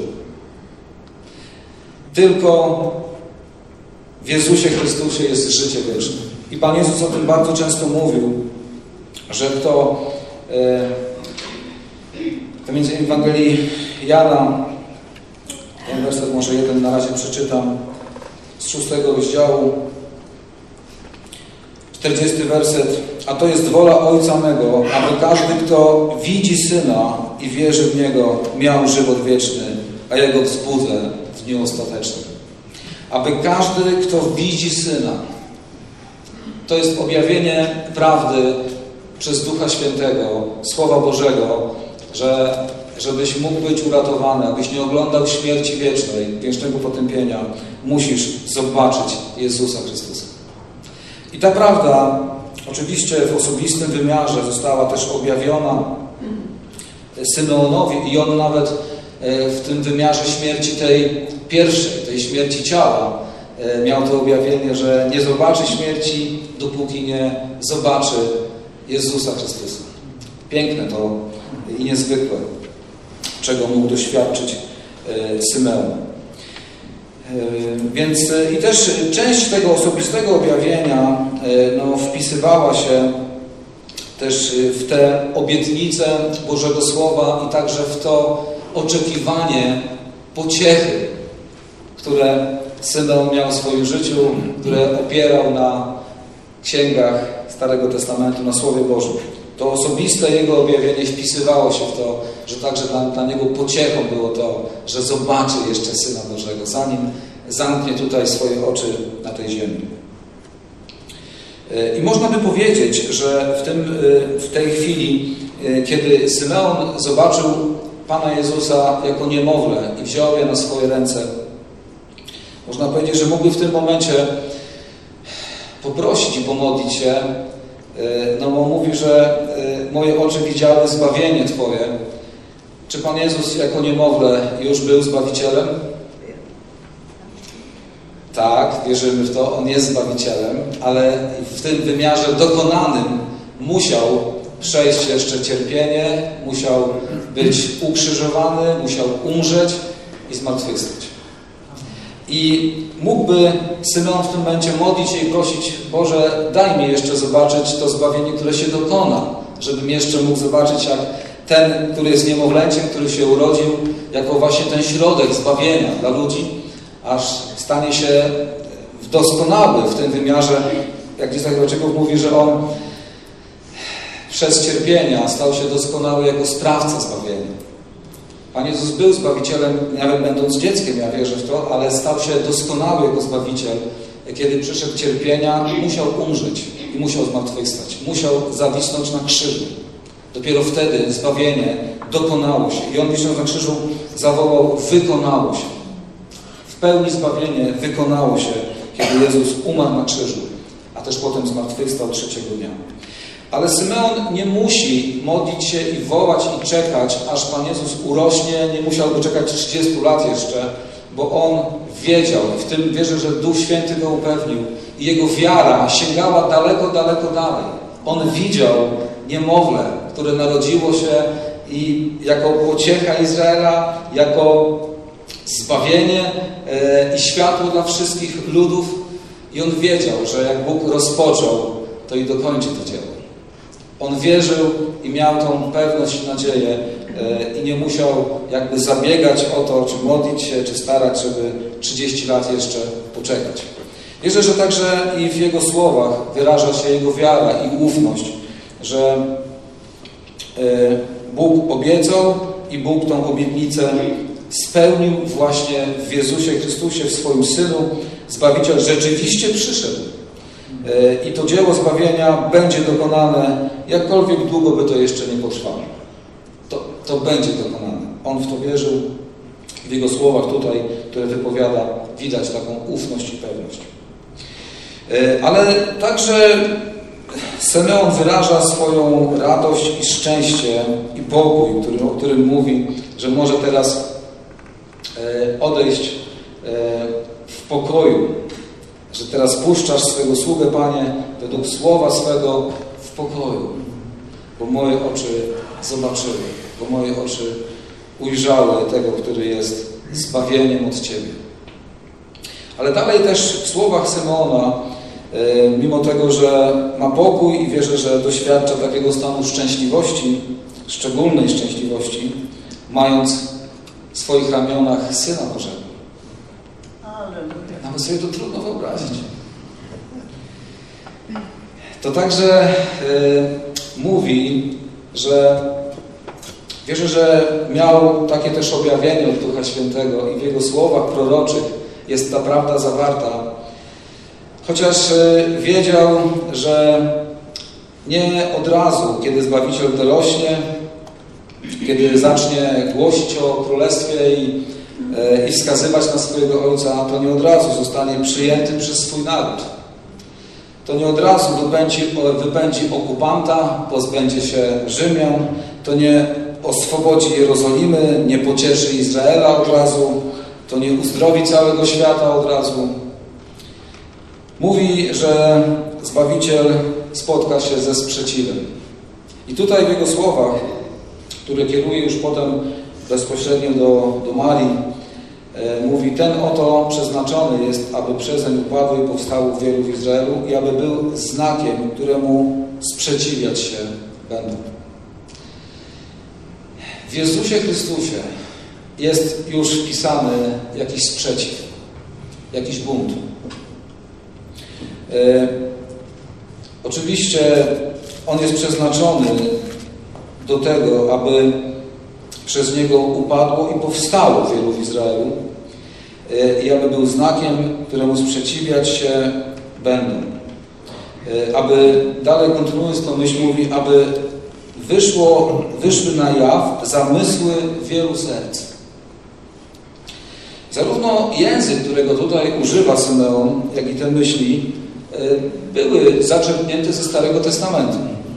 Tylko w Jezusie Chrystusie jest życie wieczne. I Pan Jezus o tym bardzo często mówił, że kto, to między innymi w Ewangelii Jana, ten werset może jeden na razie przeczytam, z szóstego rozdziału, czterdziesty werset. A to jest wola Ojca mego, aby każdy, kto widzi Syna i wierzy w Niego, miał żywot wieczny, a ja go wzbudzę w dniu ostatecznym. Aby każdy, kto widzi Syna. To jest objawienie prawdy przez Ducha Świętego, Słowa Bożego, że żebyś mógł być uratowany, abyś nie oglądał śmierci wiecznej, wiecznego potępienia, musisz zobaczyć Jezusa Chrystusa. I ta prawda oczywiście w osobistym wymiarze została też objawiona Symeonowi i on nawet w tym wymiarze śmierci tej pierwszej, tej śmierci ciała miał to objawienie, że nie zobaczy śmierci, dopóki nie zobaczy Jezusa Chrystusa. Piękne to i niezwykłe, czego mógł doświadczyć Symeon. Więc i też część tego osobistego objawienia no, wpisywała się też w te obietnice Bożego Słowa i także w to oczekiwanie pociechy, które Symeon miał w swoim życiu, które opierał na księgach Starego Testamentu, na Słowie Bożym. To osobiste jego objawienie wpisywało się w to, że także dla, dla niego pociechą było to, że zobaczy jeszcze Syna Bożego, zanim zamknie tutaj swoje oczy na tej ziemi. I można by powiedzieć, że w, tym, w tej chwili, kiedy Symeon zobaczył Pana Jezusa jako niemowlę i wziął je na swoje ręce, można powiedzieć, że mógłby w tym momencie poprosić i pomodlić się, no bo mówi, że moje oczy widziały zbawienie Twoje. Czy Pan Jezus jako niemowlę już był Zbawicielem? Tak, wierzymy w to, On jest Zbawicielem, ale w tym wymiarze dokonanym musiał przejść jeszcze cierpienie, musiał być ukrzyżowany, musiał umrzeć i zmartwychwstać. I mógłby Symeon w tym momencie modlić się i prosić: Boże, daj mi jeszcze zobaczyć to zbawienie, które się dokona, żebym jeszcze mógł zobaczyć, jak ten, który jest niemowlęciem, który się urodził, jako właśnie ten środek zbawienia dla ludzi, aż stanie się doskonały w tym wymiarze, jak Dziewięć Hebrajczyków mówi, że on przez cierpienia stał się doskonały jako sprawca zbawienia. Pan Jezus był Zbawicielem, nawet będąc dzieckiem, ja wierzę w to, ale stał się doskonały jako Zbawiciel, kiedy przyszedł cierpienia, musiał umrzeć i musiał zmartwychwstać. Musiał zawisnąć na krzyżu. Dopiero wtedy zbawienie dokonało się. I on, wisząc na krzyżu, zawołał: wykonało się. W pełni zbawienie wykonało się, kiedy Jezus umarł na krzyżu, a też potem zmartwychwstał trzeciego dnia. Ale Symeon nie musi modlić się i wołać i czekać, aż Pan Jezus urośnie, nie musiałby czekać trzydziestu lat jeszcze, bo on wiedział, w tym wierzę, że Duch Święty go upewnił i jego wiara sięgała daleko, daleko dalej. On widział niemowlę, które narodziło się i jako pociecha Izraela, jako zbawienie i światło dla wszystkich ludów i on wiedział, że jak Bóg rozpoczął, to i dokończy to dzieło. On wierzył i miał tą pewność i nadzieję i nie musiał jakby zabiegać o to, czy modlić się, czy starać, żeby trzydzieści lat jeszcze poczekać. Wierzę, że także i w jego słowach wyraża się jego wiara i ufność, że Bóg obiecał i Bóg tą obietnicę spełnił właśnie w Jezusie Chrystusie, w swoim Synu. Zbawiciel rzeczywiście przyszedł. I to dzieło zbawienia będzie dokonane, jakkolwiek długo by to jeszcze nie potrwało. To, to będzie dokonane. On w to wierzył. W jego słowach tutaj, które wypowiada, widać taką ufność i pewność. Ale także Symeon wyraża swoją radość i szczęście i pokój, który, o którym mówi, że może teraz odejść w pokoju, że teraz puszczasz swego sługę, Panie, według słowa swego w pokoju, bo moje oczy zobaczyły, bo moje oczy ujrzały tego, który jest zbawieniem od Ciebie. Ale dalej też w słowach Symeona, mimo tego, że ma pokój i wierzę, że doświadcza takiego stanu szczęśliwości, szczególnej szczęśliwości, mając w swoich ramionach Syna Bożego. Nawet sobie to trudno wyobrazić. to także y, mówi, że wierzę, że miał takie też objawienie od Ducha Świętego i w jego słowach proroczych jest ta prawda zawarta. Chociaż y, wiedział, że nie od razu, kiedy Zbawiciel dorośnie, kiedy zacznie głosić o Królestwie i, y, i wskazywać na swojego Ojca, to nie od razu zostanie przyjęty przez swój naród. To nie od razu wypędzi, wypędzi okupanta, pozbędzie się Rzymian, to nie oswobodzi Jerozolimy, nie pocieszy Izraela od razu, to nie uzdrowi całego świata od razu. Mówi, że Zbawiciel spotka się ze sprzeciwem. I tutaj w jego słowach, które kieruje już potem bezpośrednio do, do Marii, e, mówi: ten oto przeznaczony jest, aby przezeń upadło i powstało wielu w Izraelu i aby był znakiem, któremu sprzeciwiać się będą. W Jezusie Chrystusie jest już wpisany jakiś sprzeciw, jakiś bunt. E, oczywiście On jest przeznaczony do tego, aby przez Niego upadło i powstało wielu w Izraelu e, i aby był znakiem, któremu sprzeciwiać się będą. E, aby, dalej kontynuując tą myśl, mówi, aby wyszło, wyszły na jaw zamysły wielu serc. Zarówno język, którego tutaj używa Symeon, jak i te myśli były zaczerpnięte ze Starego Testamentu.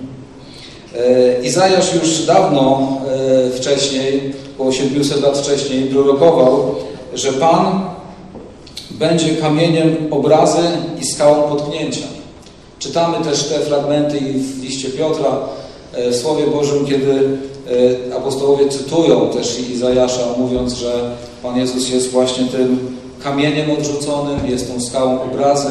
Izajasz już dawno wcześniej, około siedmiuset lat wcześniej, prorokował, że Pan będzie kamieniem obrazy i skałą potknięcia. Czytamy też te fragmenty i w liście Piotra, w Słowie Bożym, kiedy apostołowie cytują też Izajasza, mówiąc, że Pan Jezus jest właśnie tym kamieniem odrzuconym, jest tą skałą obrazy.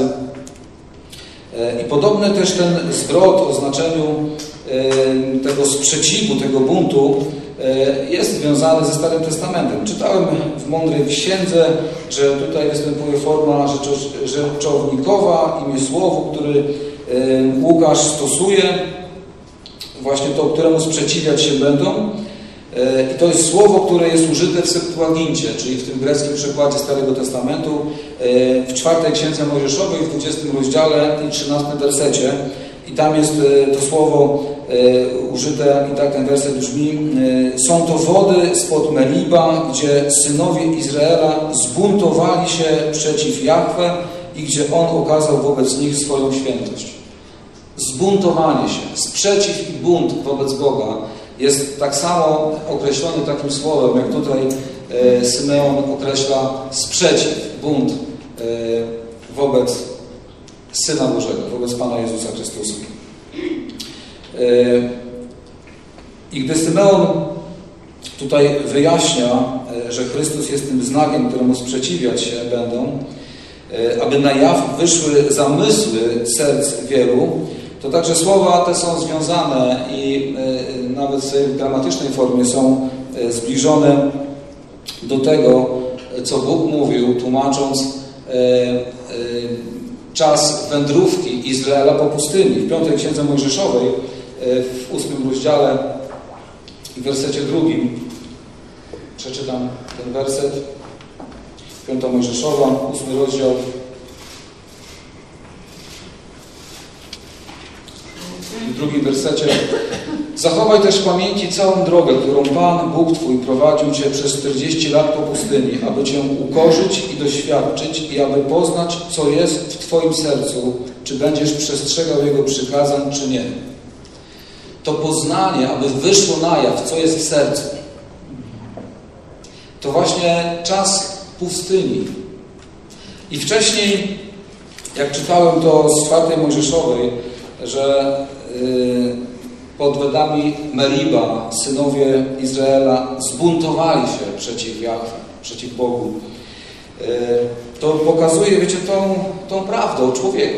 I podobny też ten zwrot o znaczeniu tego sprzeciwu, tego buntu jest związany ze Starym Testamentem. Czytałem w Mądrej Księdze, że tutaj występuje forma rzeczownikowa, imię słowu, który Łukasz stosuje, właśnie to, któremu sprzeciwiać się będą. I to jest słowo, które jest użyte w Septuagincie, czyli w tym greckim przekładzie Starego Testamentu, w czwartej Księdze Mojżeszowej, w dwudziestym rozdziale i trzynastym wersecie. I tam jest to słowo użyte i tak ten werset brzmi: są to wody spod Meriba, gdzie synowie Izraela zbuntowali się przeciw Jahwe i gdzie On okazał wobec nich swoją świętość. Zbuntowanie się, sprzeciw i bunt wobec Boga jest tak samo określony takim słowem, jak tutaj e, Symeon określa sprzeciw, bunt e, wobec Syna Bożego, wobec Pana Jezusa Chrystusa. E, I gdy Symeon tutaj wyjaśnia, e, że Chrystus jest tym znakiem, któremu sprzeciwiać się będą, e, aby na jaw wyszły zamysły serc wielu, to także słowa te są związane i y, nawet w gramatycznej formie są y, zbliżone do tego, co Bóg mówił, tłumacząc y, y, czas wędrówki Izraela po pustyni. W piątej Księdze Mojżeszowej, y, w ósmym rozdziale i w wersecie drugim, przeczytam ten werset, piąta Mojżeszowa, ósmy rozdział. W drugim wersecie: zachowaj też w pamięci całą drogę, którą Pan, Bóg Twój, prowadził Cię przez czterdzieści lat po pustyni, aby Cię ukorzyć i doświadczyć i aby poznać, co jest w Twoim sercu, czy będziesz przestrzegał Jego przykazań, czy nie. To poznanie, aby wyszło na jaw, co jest w sercu. To właśnie czas pustyni. I wcześniej, jak czytałem to z czwartej Mojżeszowej, że pod wodami Meriba synowie Izraela zbuntowali się przeciw Jahwe, przeciw Bogu. To pokazuje, wiecie, tą, tą prawdę o człowieku.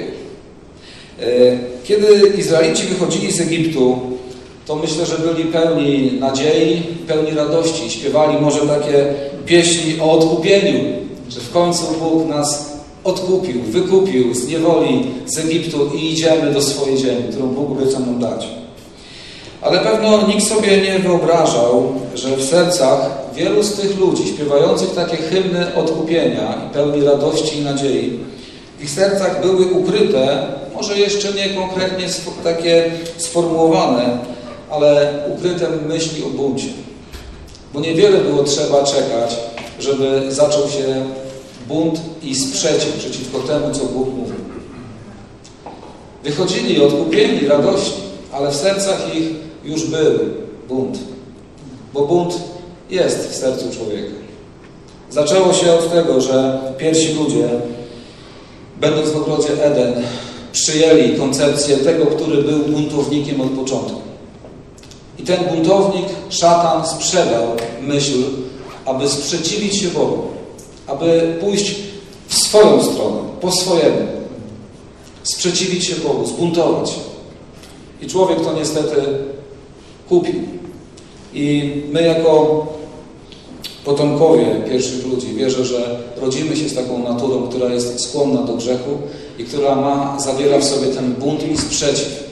Kiedy Izraelici wychodzili z Egiptu, to myślę, że byli pełni nadziei, pełni radości. Śpiewali może takie pieśni o odkupieniu, że w końcu Bóg nas odkupił, wykupił z niewoli z Egiptu i idziemy do swojej ziemi, którą Bóg obiecał nam dać. Ale pewno nikt sobie nie wyobrażał, że w sercach wielu z tych ludzi śpiewających takie hymny odkupienia i pełni radości i nadziei, w ich sercach były ukryte, może jeszcze nie konkretnie takie sformułowane, ale ukryte myśli o buncie. Bo niewiele było trzeba czekać, żeby zaczął się bunt i sprzeciw przeciwko temu, co Bóg mówił. Wychodzili odkupieni, radośni, ale w sercach ich już był bunt. Bo bunt jest w sercu człowieka. Zaczęło się od tego, że pierwsi ludzie, będąc w ogrodzie Eden, przyjęli koncepcję tego, który był buntownikiem od początku. I ten buntownik, szatan, sprzedał myśl, aby sprzeciwić się Bogu, aby pójść w swoją stronę, po swojemu, sprzeciwić się Bogu, zbuntować się. I człowiek to niestety kupił. I my jako potomkowie pierwszych ludzi, wierzę, że rodzimy się z taką naturą, która jest skłonna do grzechu i która ma, zawiera w sobie ten bunt i sprzeciw.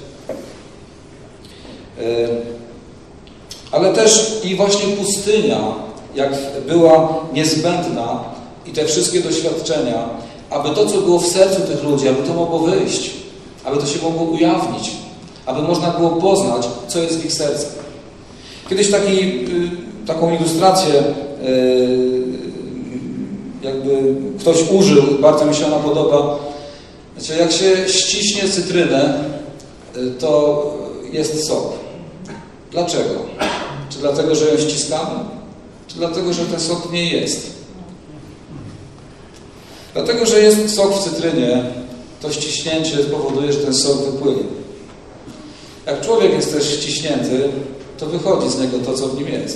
Ale też i właśnie pustynia, jak była niezbędna i te wszystkie doświadczenia, aby to, co było w sercu tych ludzi, aby to mogło wyjść, aby to się mogło ujawnić, aby można było poznać, co jest w ich sercu. Kiedyś taki, taką ilustrację jakby ktoś użył, bardzo mi się ona podoba. Znaczy, jak się ściśnie cytrynę, to jest sok. Dlaczego? Czy dlatego, że ją ściskamy? Czy dlatego, że ten sok w niej jest? Dlatego, że jest sok w cytrynie, to ściśnięcie spowoduje, że ten sok wypłynie. Jak człowiek jest też ściśnięty, to wychodzi z niego to, co w nim jest.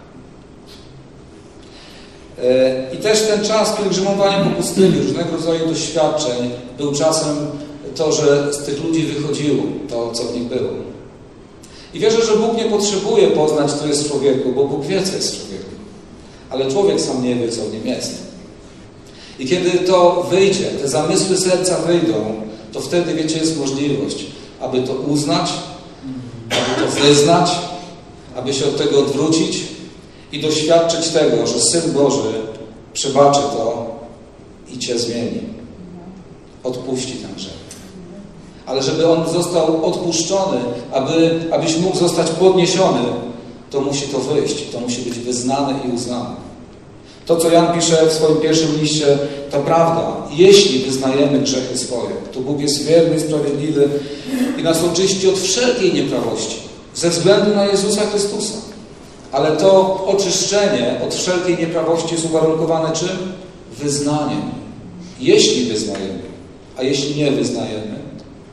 I też ten czas pielgrzymowania po pustyni, różnego rodzaju doświadczeń, był czasem to, że z tych ludzi wychodziło to, co w nich było. I wierzę, że Bóg nie potrzebuje poznać, co jest w człowieku, bo Bóg wie, co jest w człowieku. Ale człowiek sam nie wie, co w nim jest. I kiedy to wyjdzie, te zamysły serca wyjdą, to wtedy, wiecie, jest możliwość, aby to uznać, aby to wyznać, aby się od tego odwrócić i doświadczyć tego, że Syn Boży przebaczy to i Cię zmieni. Odpuści ten grzech. Ale żeby on został odpuszczony, aby, abyś mógł zostać podniesiony, to musi to wyjść, to musi być wyznane i uznane. To, co Jan pisze w swoim pierwszym liście, to prawda. Jeśli wyznajemy grzechy swoje, to Bóg jest wierny i sprawiedliwy i nas oczyści od wszelkiej nieprawości, ze względu na Jezusa Chrystusa. Ale to oczyszczenie od wszelkiej nieprawości jest uwarunkowane czym? Wyznaniem. Jeśli wyznajemy, a jeśli nie wyznajemy.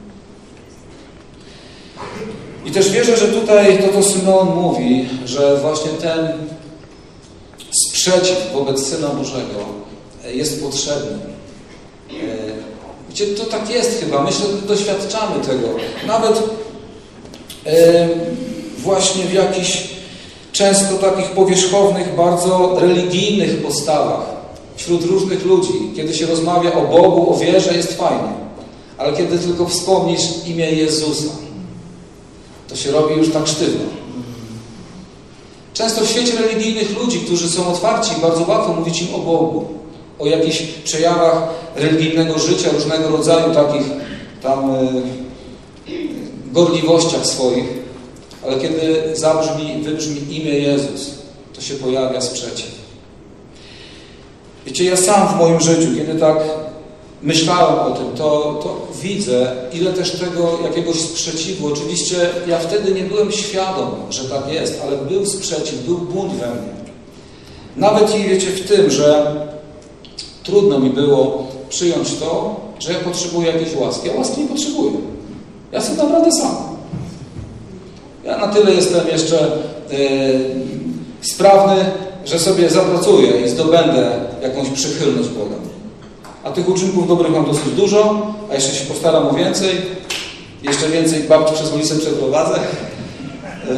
I też wierzę, że tutaj to, co Symeon mówi, że właśnie ten sprzeciw wobec Syna Bożego jest potrzebny. Wiecie, to tak jest chyba. Myślę, że doświadczamy tego. Nawet e, właśnie w jakichś często takich powierzchownych, bardzo religijnych postawach wśród różnych ludzi. Kiedy się rozmawia o Bogu, o wierze, jest fajnie. Ale kiedy tylko wspomnisz imię Jezusa, to się robi już tak sztywno. Często w świecie religijnych ludzi, którzy są otwarci, bardzo łatwo mówić im o Bogu, o jakichś przejawach religijnego życia, różnego rodzaju takich tam yy, gorliwościach swoich, ale kiedy zabrzmi, wybrzmi imię Jezus, to się pojawia sprzeciw. Wiecie, ja sam w moim życiu, kiedy tak myślałem o tym, to, to widzę, ile też tego jakiegoś sprzeciwu. Oczywiście ja wtedy nie byłem świadom, że tak jest, ale był sprzeciw, był bunt we mnie. Nawet i wiecie w tym, że trudno mi było przyjąć to, że ja potrzebuję jakiejś łaski. Ja łaski nie potrzebuję. Ja sobie dam radę sam. Ja na tyle jestem jeszcze yy, sprawny, że sobie zapracuję i zdobędę jakąś przychylność Boga. A tych uczynków dobrych mam dosyć dużo, a jeszcze się postaram o więcej. Jeszcze więcej babci przez ulicę przeprowadzę. Yy,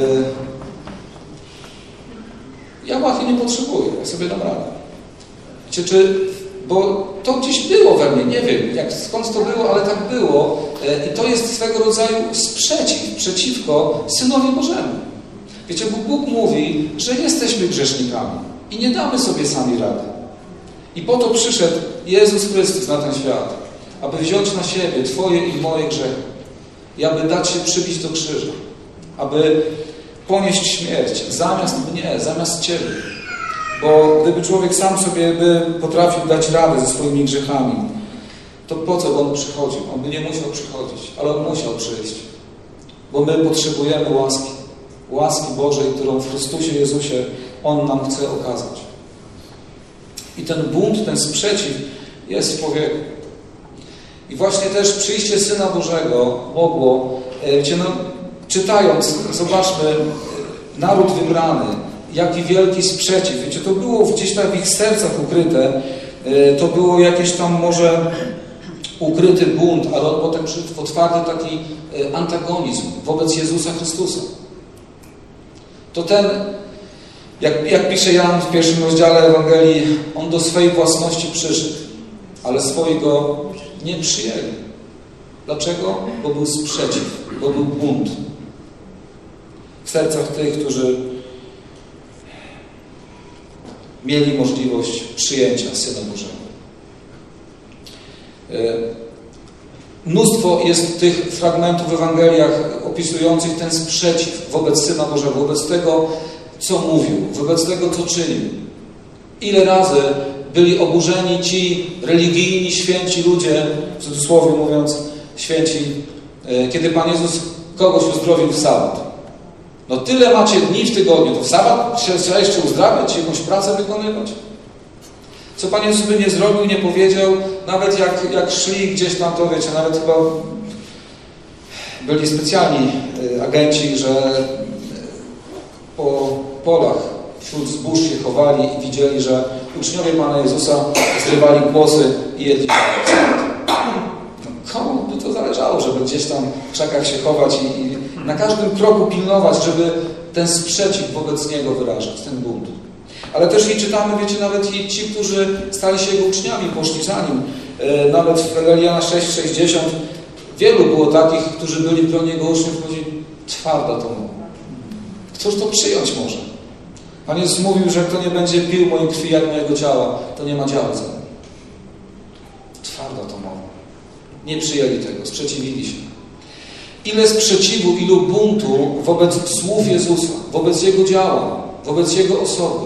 ja łachy nie potrzebuję, ja sobie dam radę. Wiecie, czy Bo to gdzieś było we mnie, nie wiem jak, skąd to było, ale tak było. I to jest swego rodzaju sprzeciw przeciwko Synowi Bożemu. Wiecie, bo Bóg mówi, że jesteśmy grzesznikami i nie damy sobie sami rady. I po to przyszedł Jezus Chrystus na ten świat, aby wziąć na siebie Twoje i moje grzechy i aby dać się przybić do krzyża, aby ponieść śmierć zamiast mnie, zamiast Ciebie. Bo gdyby człowiek sam sobie by potrafił dać radę ze swoimi grzechami, to po co by on przychodził? On by nie musiał przychodzić, ale on musiał przyjść. Bo my potrzebujemy łaski. Łaski Bożej, którą w Chrystusie Jezusie On nam chce okazać. I ten bunt, ten sprzeciw jest w człowieku. I właśnie też przyjście Syna Bożego mogło, wiecie, no, czytając, zobaczmy, naród wybrany, jaki wielki sprzeciw. Wiecie, to było gdzieś tam w ich sercach ukryte, to było jakieś tam może ukryty bunt, ale potem otwarty taki antagonizm wobec Jezusa Chrystusa. To ten, jak, jak pisze Jan w pierwszym rozdziale Ewangelii, on do swojej własności przyszedł, ale swojego nie przyjęli. Dlaczego? Bo był sprzeciw, bo był bunt w sercach tych, którzy mieli możliwość przyjęcia Syna Bożego. Mnóstwo jest tych fragmentów w Ewangeliach opisujących ten sprzeciw wobec Syna Bożego, wobec tego, co mówił, wobec tego, co czynił. Ile razy byli oburzeni ci religijni, święci ludzie, w cudzysłowie mówiąc, święci, kiedy Pan Jezus kogoś uzdrowił w sabat. No tyle macie dni w tygodniu, to w sabat trzeba jeszcze uzdrawiać, jakąś pracę wykonywać. Co Pan Jezus by nie zrobił, nie powiedział, nawet jak, jak szli gdzieś tam, to wiecie, nawet chyba byli specjalni agenci, że po polach wśród zbóż się chowali i widzieli, że uczniowie Pana Jezusa zrywali głosy i jedli. Komu by to zależało, żeby gdzieś tam w krzakach się chować i, i na każdym kroku pilnować, żeby ten sprzeciw wobec Niego wyrażać, ten bunt. Ale też i czytamy, wiecie, nawet i ci, którzy stali się Jego uczniami, poszli za Nim. E, nawet w Ewangeliach sześć sześćdziesiąt wielu było takich, którzy byli w gronie Jego uczniów, powiedzieli, twarda to mowa. Któż to przyjąć może? Pan Jezus mówił, że kto nie będzie pił mojej krwi jak mojego ciała, to nie ma działu ze mną. Twarda to mowa. Nie przyjęli tego, sprzeciwili się. Ile sprzeciwu, ilu buntu wobec słów Jezusa, wobec Jego działań, wobec Jego osoby.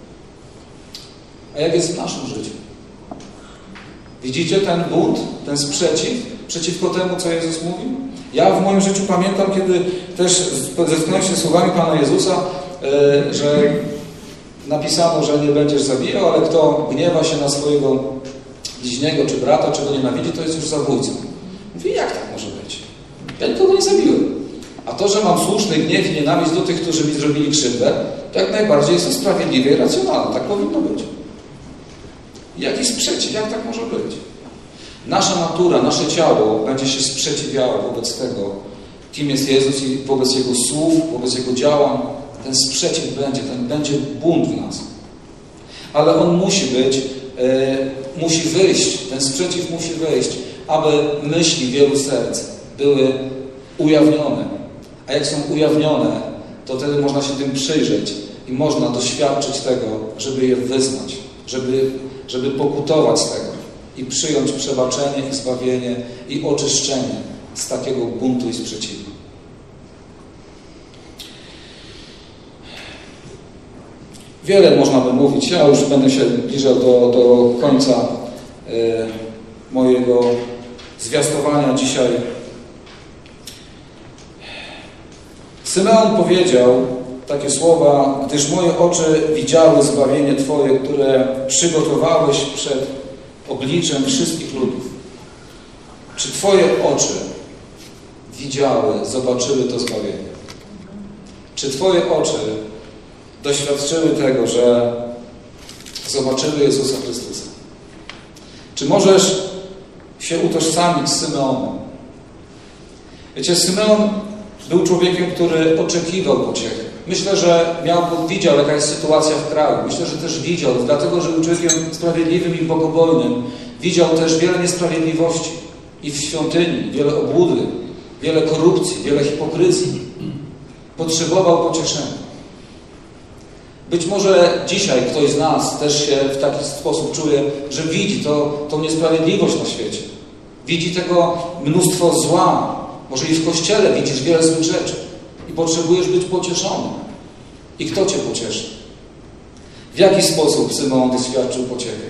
A jak jest w naszym życiu? Widzicie ten bunt, ten sprzeciw przeciwko temu, co Jezus mówił? Ja w moim życiu pamiętam, kiedy też zetknąłem się słowami Pana Jezusa, że napisano, że nie będziesz zabijał, ale kto gniewa się na swojego bliźniego czy brata, czy go nienawidzi, to jest już zabójcą. Mówi, jak tak może być? Ja nikogo nie zabiłem. A to, że mam słuszny gniew i nienawiść do tych, którzy mi zrobili krzywdę, to jak najbardziej jest to sprawiedliwe i racjonalne. Tak powinno być. Jaki sprzeciw? Jak tak może być? Nasza natura, nasze ciało będzie się sprzeciwiało wobec tego, kim jest Jezus i wobec Jego słów, wobec Jego działań. Ten sprzeciw będzie, ten będzie bunt w nas. Ale on musi być, yy, musi wyjść, ten sprzeciw musi wyjść, aby myśli wielu serc były ujawnione. A jak są ujawnione, to wtedy można się tym przyjrzeć i można doświadczyć tego, żeby je wyznać, żeby, żeby pokutować z tego i przyjąć przebaczenie i zbawienie i oczyszczenie z takiego buntu i sprzeciwu. Wiele można by mówić. Ja już będę się zbliżał do, do końca y, mojego zwiastowania dzisiaj. Symeon powiedział takie słowa, gdyż moje oczy widziały zbawienie Twoje, które przygotowałeś przed obliczem wszystkich ludów. Czy Twoje oczy widziały, zobaczyły to zbawienie? Czy Twoje oczy doświadczyły tego, że zobaczyły Jezusa Chrystusa? Czy możesz się utożsamić z Symeonem? Wiecie, Symeon Był człowiekiem, który oczekiwał pociechy. Myślę, że miał, widział, jaka jest sytuacja w kraju. Myślę, że też widział, dlatego, że był człowiekiem sprawiedliwym i bogobojnym. Widział też wiele niesprawiedliwości i w świątyni, wiele obłudy, wiele korupcji, wiele hipokryzji. Potrzebował pocieszenia. Być może dzisiaj ktoś z nas też się w taki sposób czuje, że widzi to, tą niesprawiedliwość na świecie. Widzi tego mnóstwo zła. Może i w Kościele widzisz wiele złych rzeczy i potrzebujesz być pocieszony. I kto Cię pocieszy? W jaki sposób Symeon doświadczył pociechy?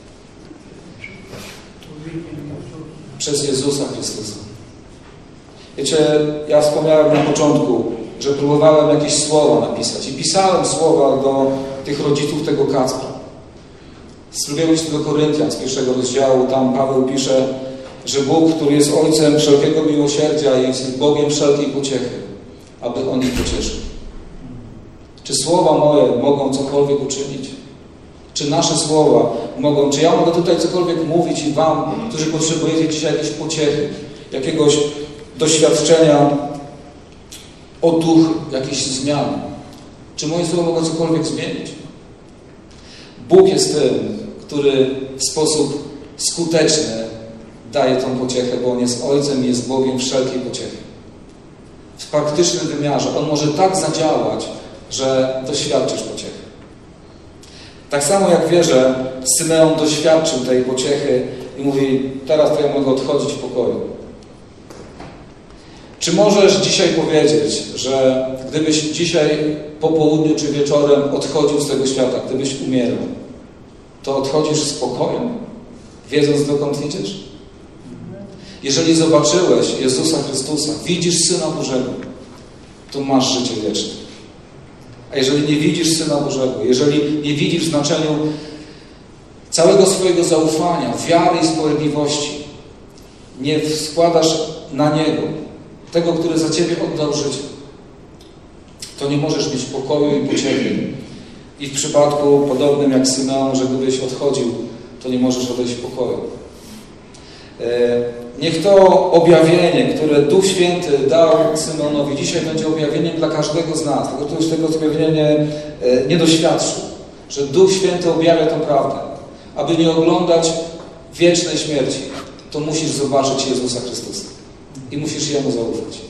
Przez Jezusa Chrystusa. Wiecie, ja wspomniałem na początku, że próbowałem jakieś słowa napisać i pisałem słowa do tych rodziców tego Kacpra. Z drugiego listu do Koryntian, z pierwszego rozdziału, tam Paweł pisze, że Bóg, który jest Ojcem wszelkiego miłosierdzia, jest Bogiem wszelkiej pociechy, aby On ich pocieszył. Czy słowa moje mogą cokolwiek uczynić? Czy nasze słowa mogą, czy ja mogę tutaj cokolwiek mówić i Wam, którzy potrzebujecie dzisiaj jakiejś pociechy, jakiegoś doświadczenia, otuchy, jakiejś zmiany? Czy moje słowa mogą cokolwiek zmienić? Bóg jest tym, który w sposób skuteczny daje tą pociechę, bo On jest Ojcem i jest Bogiem wszelkiej pociechy. W praktycznym wymiarze On może tak zadziałać, że doświadczysz pociechy. Tak samo jak wierzę, Symeon doświadczył tej pociechy i mówi, teraz to ja mogę odchodzić w pokoju. Czy możesz dzisiaj powiedzieć, że gdybyś dzisiaj po południu czy wieczorem odchodził z tego świata, gdybyś umierał, to odchodzisz z spokojem, wiedząc dokąd idziesz? Jeżeli zobaczyłeś Jezusa Chrystusa, widzisz Syna Bożego, to masz życie wieczne. A jeżeli nie widzisz Syna Bożego, jeżeli nie widzisz w znaczeniu całego swojego zaufania, wiary i sprawiedliwości, nie składasz na Niego, tego, który za Ciebie oddał życie, to nie możesz mieć pokoju i pociechy. I w przypadku podobnym jak Symeon, że gdybyś odchodził, to nie możesz odejść w pokoju. Niech to objawienie, które Duch Święty dał Symeonowi, dzisiaj będzie objawieniem dla każdego z nas, tylko kto już tego objawienia nie, nie doświadczył, że Duch Święty objawia tę prawdę. Aby nie oglądać wiecznej śmierci, to musisz zobaczyć Jezusa Chrystusa i musisz Jemu zaufać.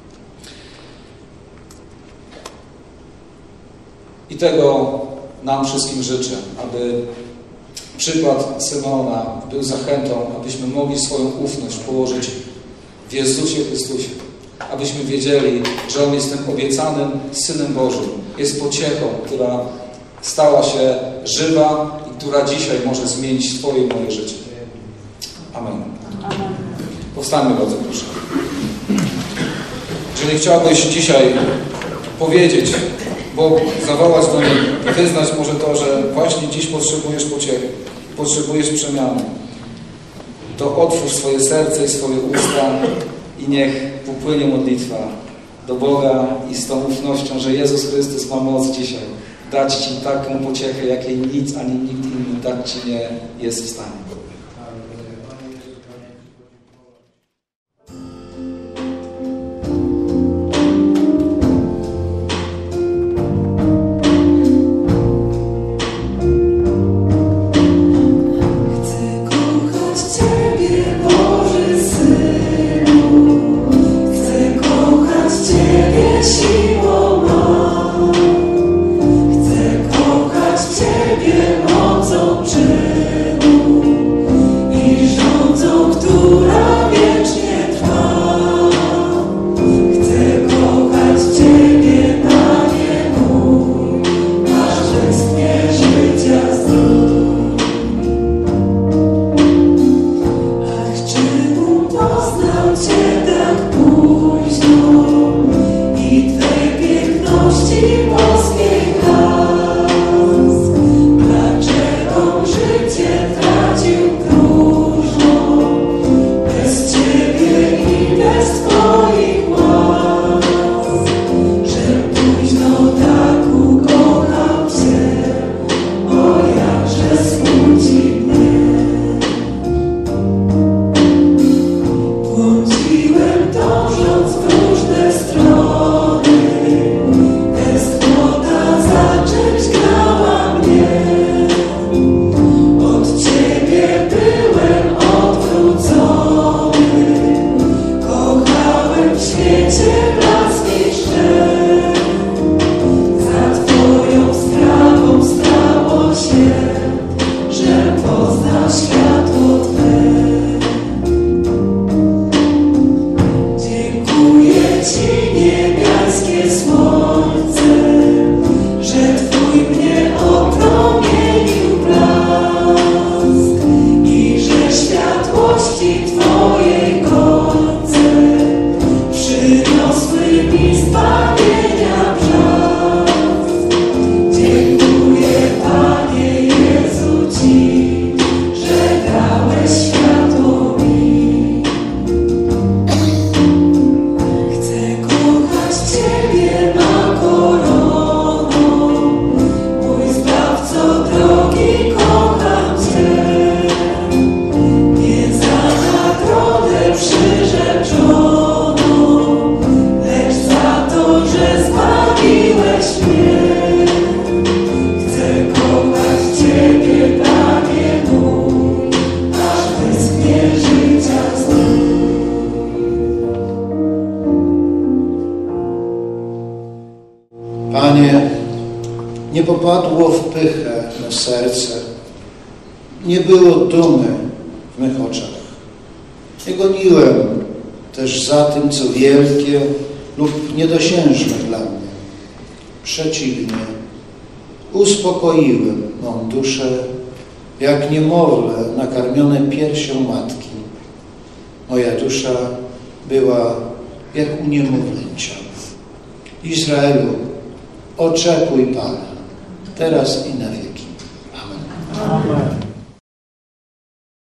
I tego nam wszystkim życzę, aby przykład Symeona był zachętą, abyśmy mogli swoją ufność położyć w Jezusie Chrystusie. Abyśmy wiedzieli, że On jest tym obiecanym Synem Bożym. Jest pociechą, która stała się żywa i która dzisiaj może zmienić Twoje i moje życie. Amen. Powstańmy bardzo proszę. Jeżeli chciałbyś dzisiaj powiedzieć, bo zawołać do niej, wyznać może to, że właśnie dziś potrzebujesz pociechy, potrzebujesz przemiany, to otwórz swoje serce i swoje usta i niech popłynie modlitwa do Boga i z tą ufnością, że Jezus Chrystus ma moc dzisiaj dać Ci taką pociechę, jakiej nic ani nikt inny dać Ci nie jest w stanie. Błądziłem, dążąc w różne strony. kochać mnie, chcę kochać Ciebie, Panie mój, aż wyschnie życia znów. Panie, nie popadło w pychę me serce, nie było dumy w mych oczach. Nie goniłem też za tym, co wielkie lub niedosiężne dla mnie. Przeciwnie, uspokoiłem mą duszę, jak niemowlę nakarmione piersią matki. Moja dusza była jak u niemowlęcia. Izraelu, oczekuj Pana, teraz i na wieki.